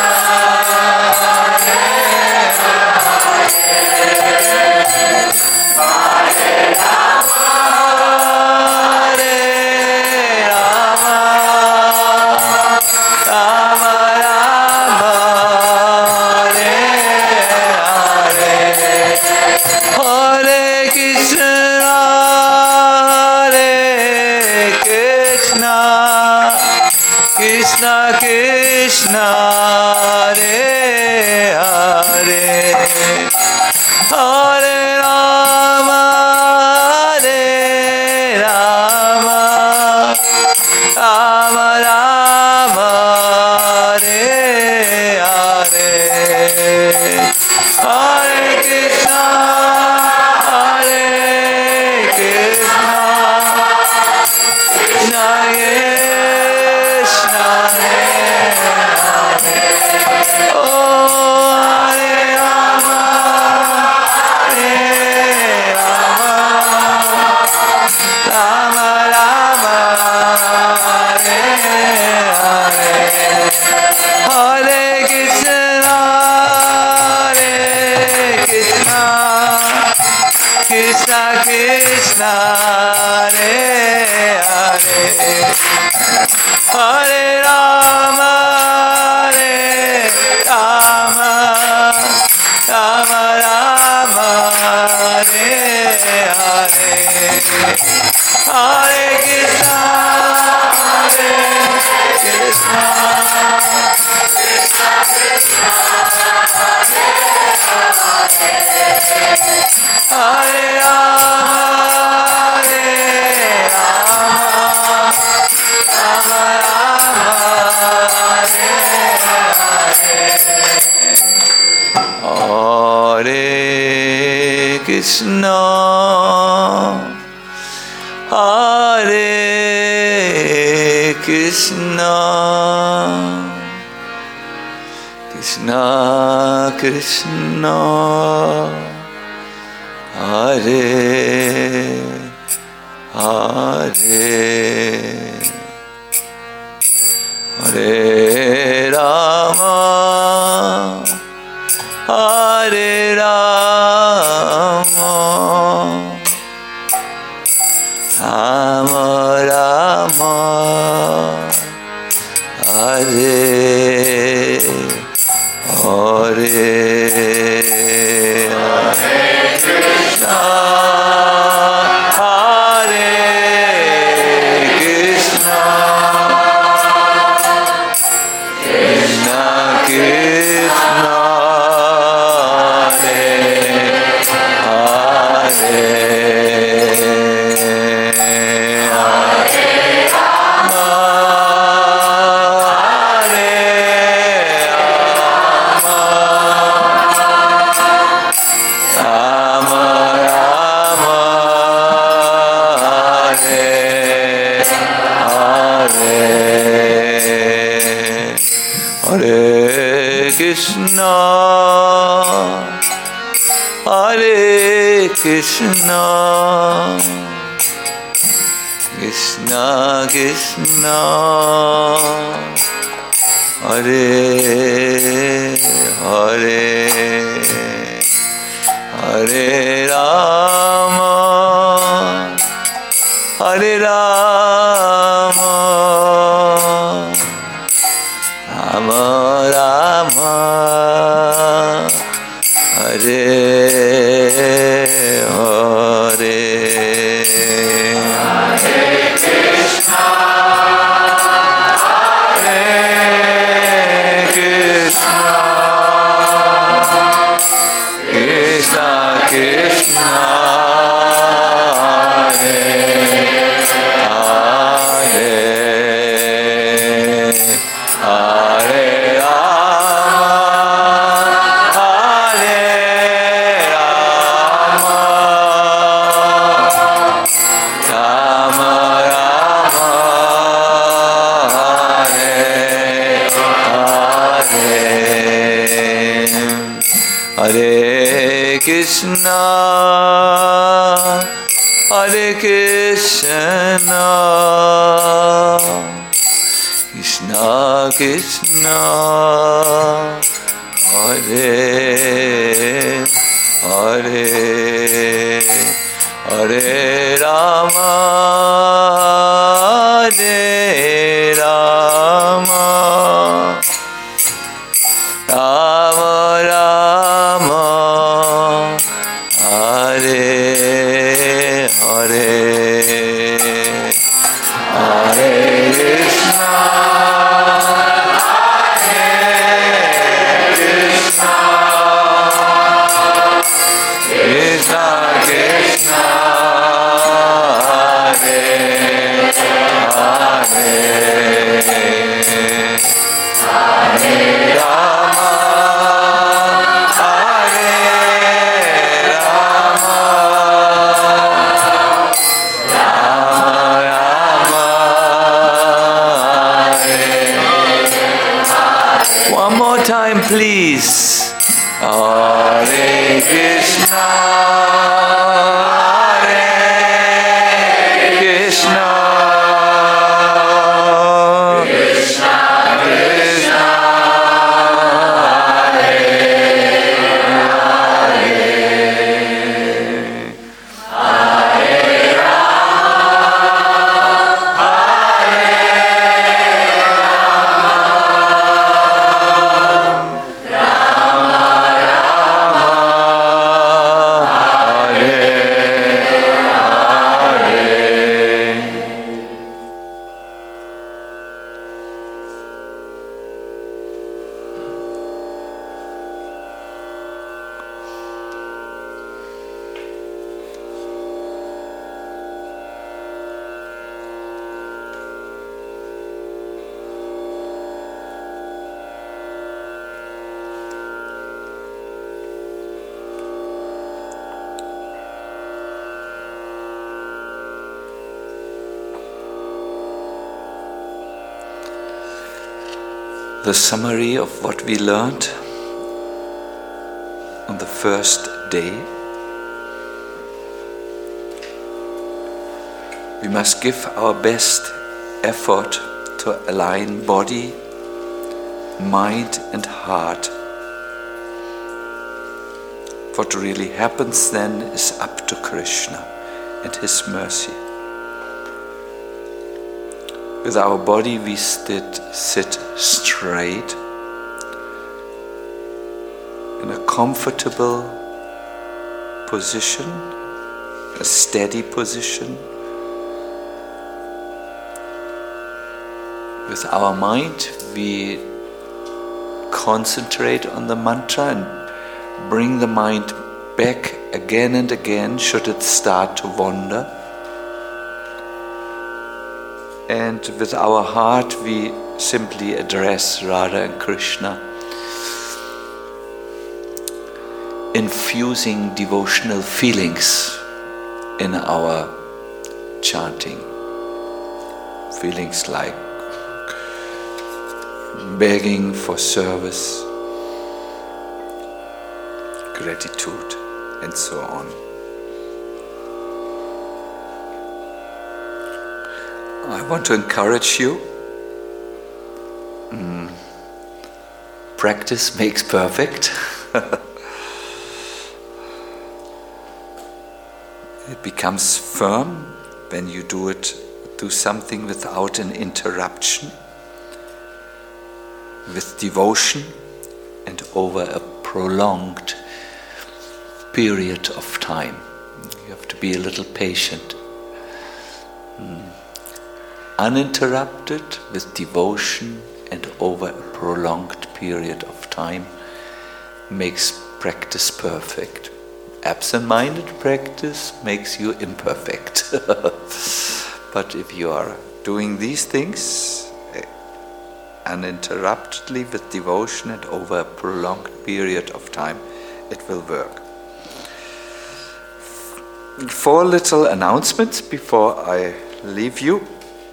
Krishna Krishna, Hare Hare, Hare Rama, Hare Rama, Rama Rama, Hare Hare, Hare Krishna, Hare Krishna, Krishna Krishna, Krishna Krishna, Hare Hare, Hare Rama, Hare Rama, Rama Rama, Hare Hare, Hare Krishna, Hare Krishna, Krishna Krishna, Hare Rama, Hare Rama, Rama Rama, Hare Hare, Hare Krishna, Hare Krishna, Krishna Krishna, Hare Hare Hare Rama Hare Rama Rama Rama Hare Hare Krishna Hare Krishna Krishna Krishna Hare Hare Hare Rama Hare Rama Rama Rama Hare Hare Hare Krishna Hare Krishna Krishna Krishna Hare Krishna Hare Krishna Krishna Krishna Hare Hare Hare Rama Hare Rama Rama Rama Hare Hare Hare Krishna Hare Krishna Krishna Krishna Hare Hare Hare Rama One more time, please. Hare Krishna, Hare Krishna, Krishna Krishna, Hare Hare, Hare The summary of what we learned on the first day. We must give our best effort to align body, mind and heart. What really happens then is up to Krishna and His mercy. With our body we sit, sit straight in a comfortable position, a steady position. With our mind we concentrate on the mantra and bring the mind back again and again should it start to wander. And with our heart we simply address Radha and Krishna, infusing devotional feelings in our chanting. Feelings like begging for service, gratitude, and so on. I want to encourage you. Mm, practice makes perfect. It becomes firm when you do it, do something without an interruption, with devotion and over a prolonged period of time. You have to be a little patient. Mm. Uninterrupted with devotion and over a prolonged period of time makes practice perfect. Absent-minded practice makes you imperfect. But if you are doing these things uninterruptedly with devotion and over a prolonged period of time, it will work. Four little announcements before I leave you.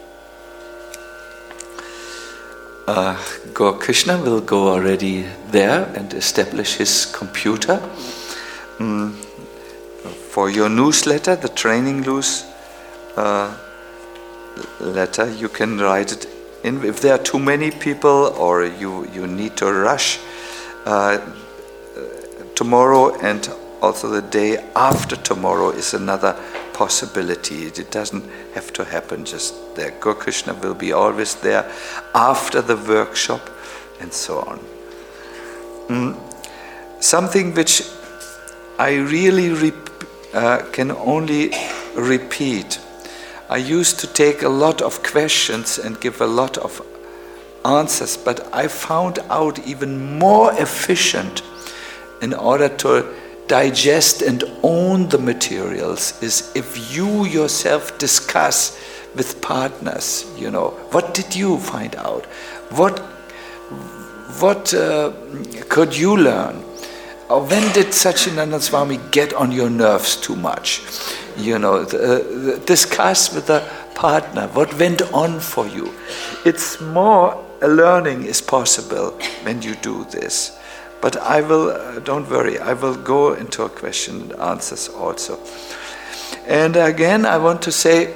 Uh, Gaur Krishna will go already there and establish his computer. Mm, for your newsletter, the training news uh, letter, you can write it in. If there are too many people or you, you need to rush, uh, tomorrow and also the day after tomorrow is another possibility. It doesn't have to happen just there. Gaur Krishna will be always there after the workshop and so on. Mm. Something which I really rep- uh, can only repeat. I used to take a lot of questions and give a lot of answers, but I found out even more efficient in order to digest and own the materials is if you yourself discuss with partners, you know, what did you find out? What, what uh, could you learn? Or when did Satchidananda Swami get on your nerves too much? You know, the, the, discuss with a partner what went on for you. It's more, a learning is possible when you do this. But I will, uh, don't worry, I will go into a question and answers also. And again, I want to say,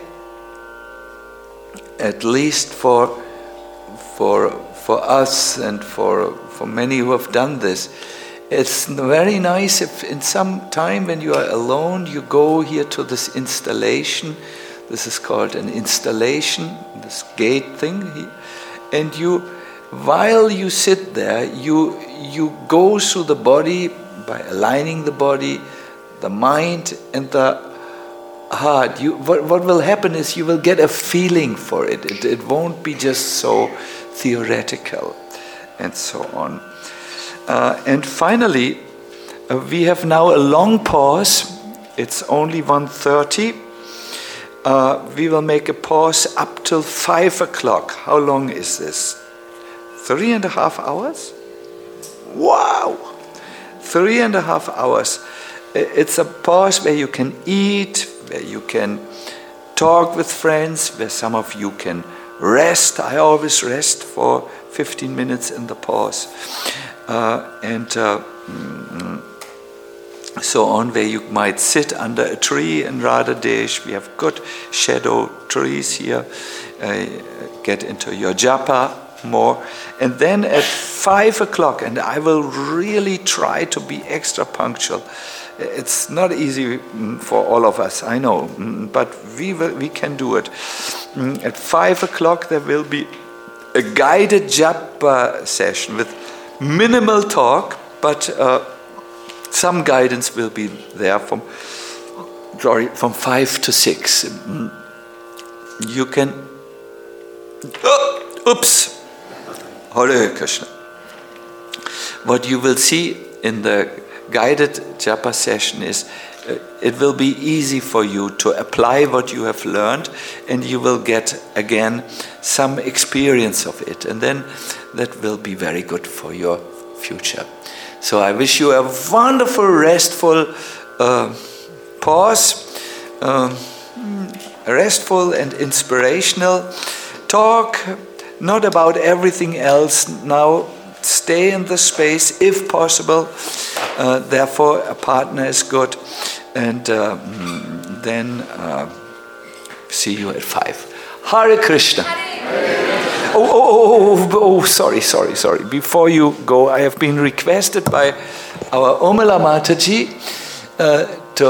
at least for for for us and for for many who have done this, it's very nice if in some time when you are alone, you go here to this installation. This is called an installation, this gate thing, and you, while you sit there, you you go through the body by aligning the body, the mind, and the heart. You, what, what will happen is you will get a feeling for it. It, it won't be just so theoretical, and so on. Uh, and finally, uh, we have now a long pause. It's only one thirty. Uh, we will make a pause up till five o'clock. How long is this? Three and a half hours? Wow! Three and a half hours. It's a pause where you can eat, where you can talk with friends, where some of you can rest. I always rest for fifteen minutes in the pause. Uh, and uh, so on, where you might sit under a tree in Radhadesh. We have good shadow trees here. Uh, get into your japa more. And then at five o'clock, and I will really try to be extra punctual. It's not easy for all of us, I know, but we will, we can do it. At five o'clock there will be a guided japa session with minimal talk, but uh, some guidance will be there from sorry from five to six. You can. Oh, oops. Hare Krishna. What you will see in the guided japa session is uh, it will be easy for you to apply what you have learned, and you will get again some experience of it, and then that will be very good for your future. So I wish you a wonderful, restful uh, pause, um, restful and inspirational talk, not about everything else now. Stay in the space if possible. Uh, therefore, a partner is good. And uh, then uh, see you at five. Hare Krishna. Oh, oh, oh, oh, oh, sorry, sorry, sorry. Before you go, I have been requested by our Omela Mataji uh, to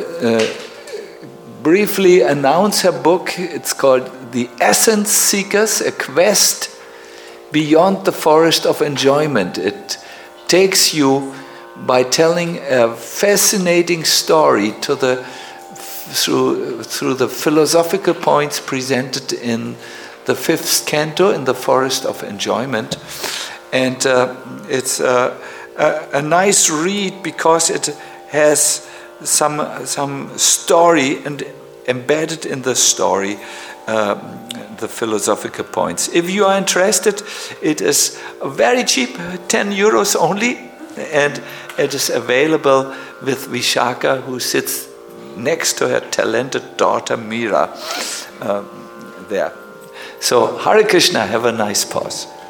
uh, briefly announce her book. It's called The Essence Seekers, A Quest Beyond the Forest of Enjoyment. It takes you by telling a fascinating story to the through through the philosophical points presented in the fifth canto, in the Forest of Enjoyment. And uh, it's uh, a, a nice read because it has some some story, and embedded in the story uh, the philosophical points. If you are interested, it is very cheap, ten euros only, and it is available with Vishaka, who sits next to her talented daughter Meera uh, there. So Hare Krishna, have a nice pause.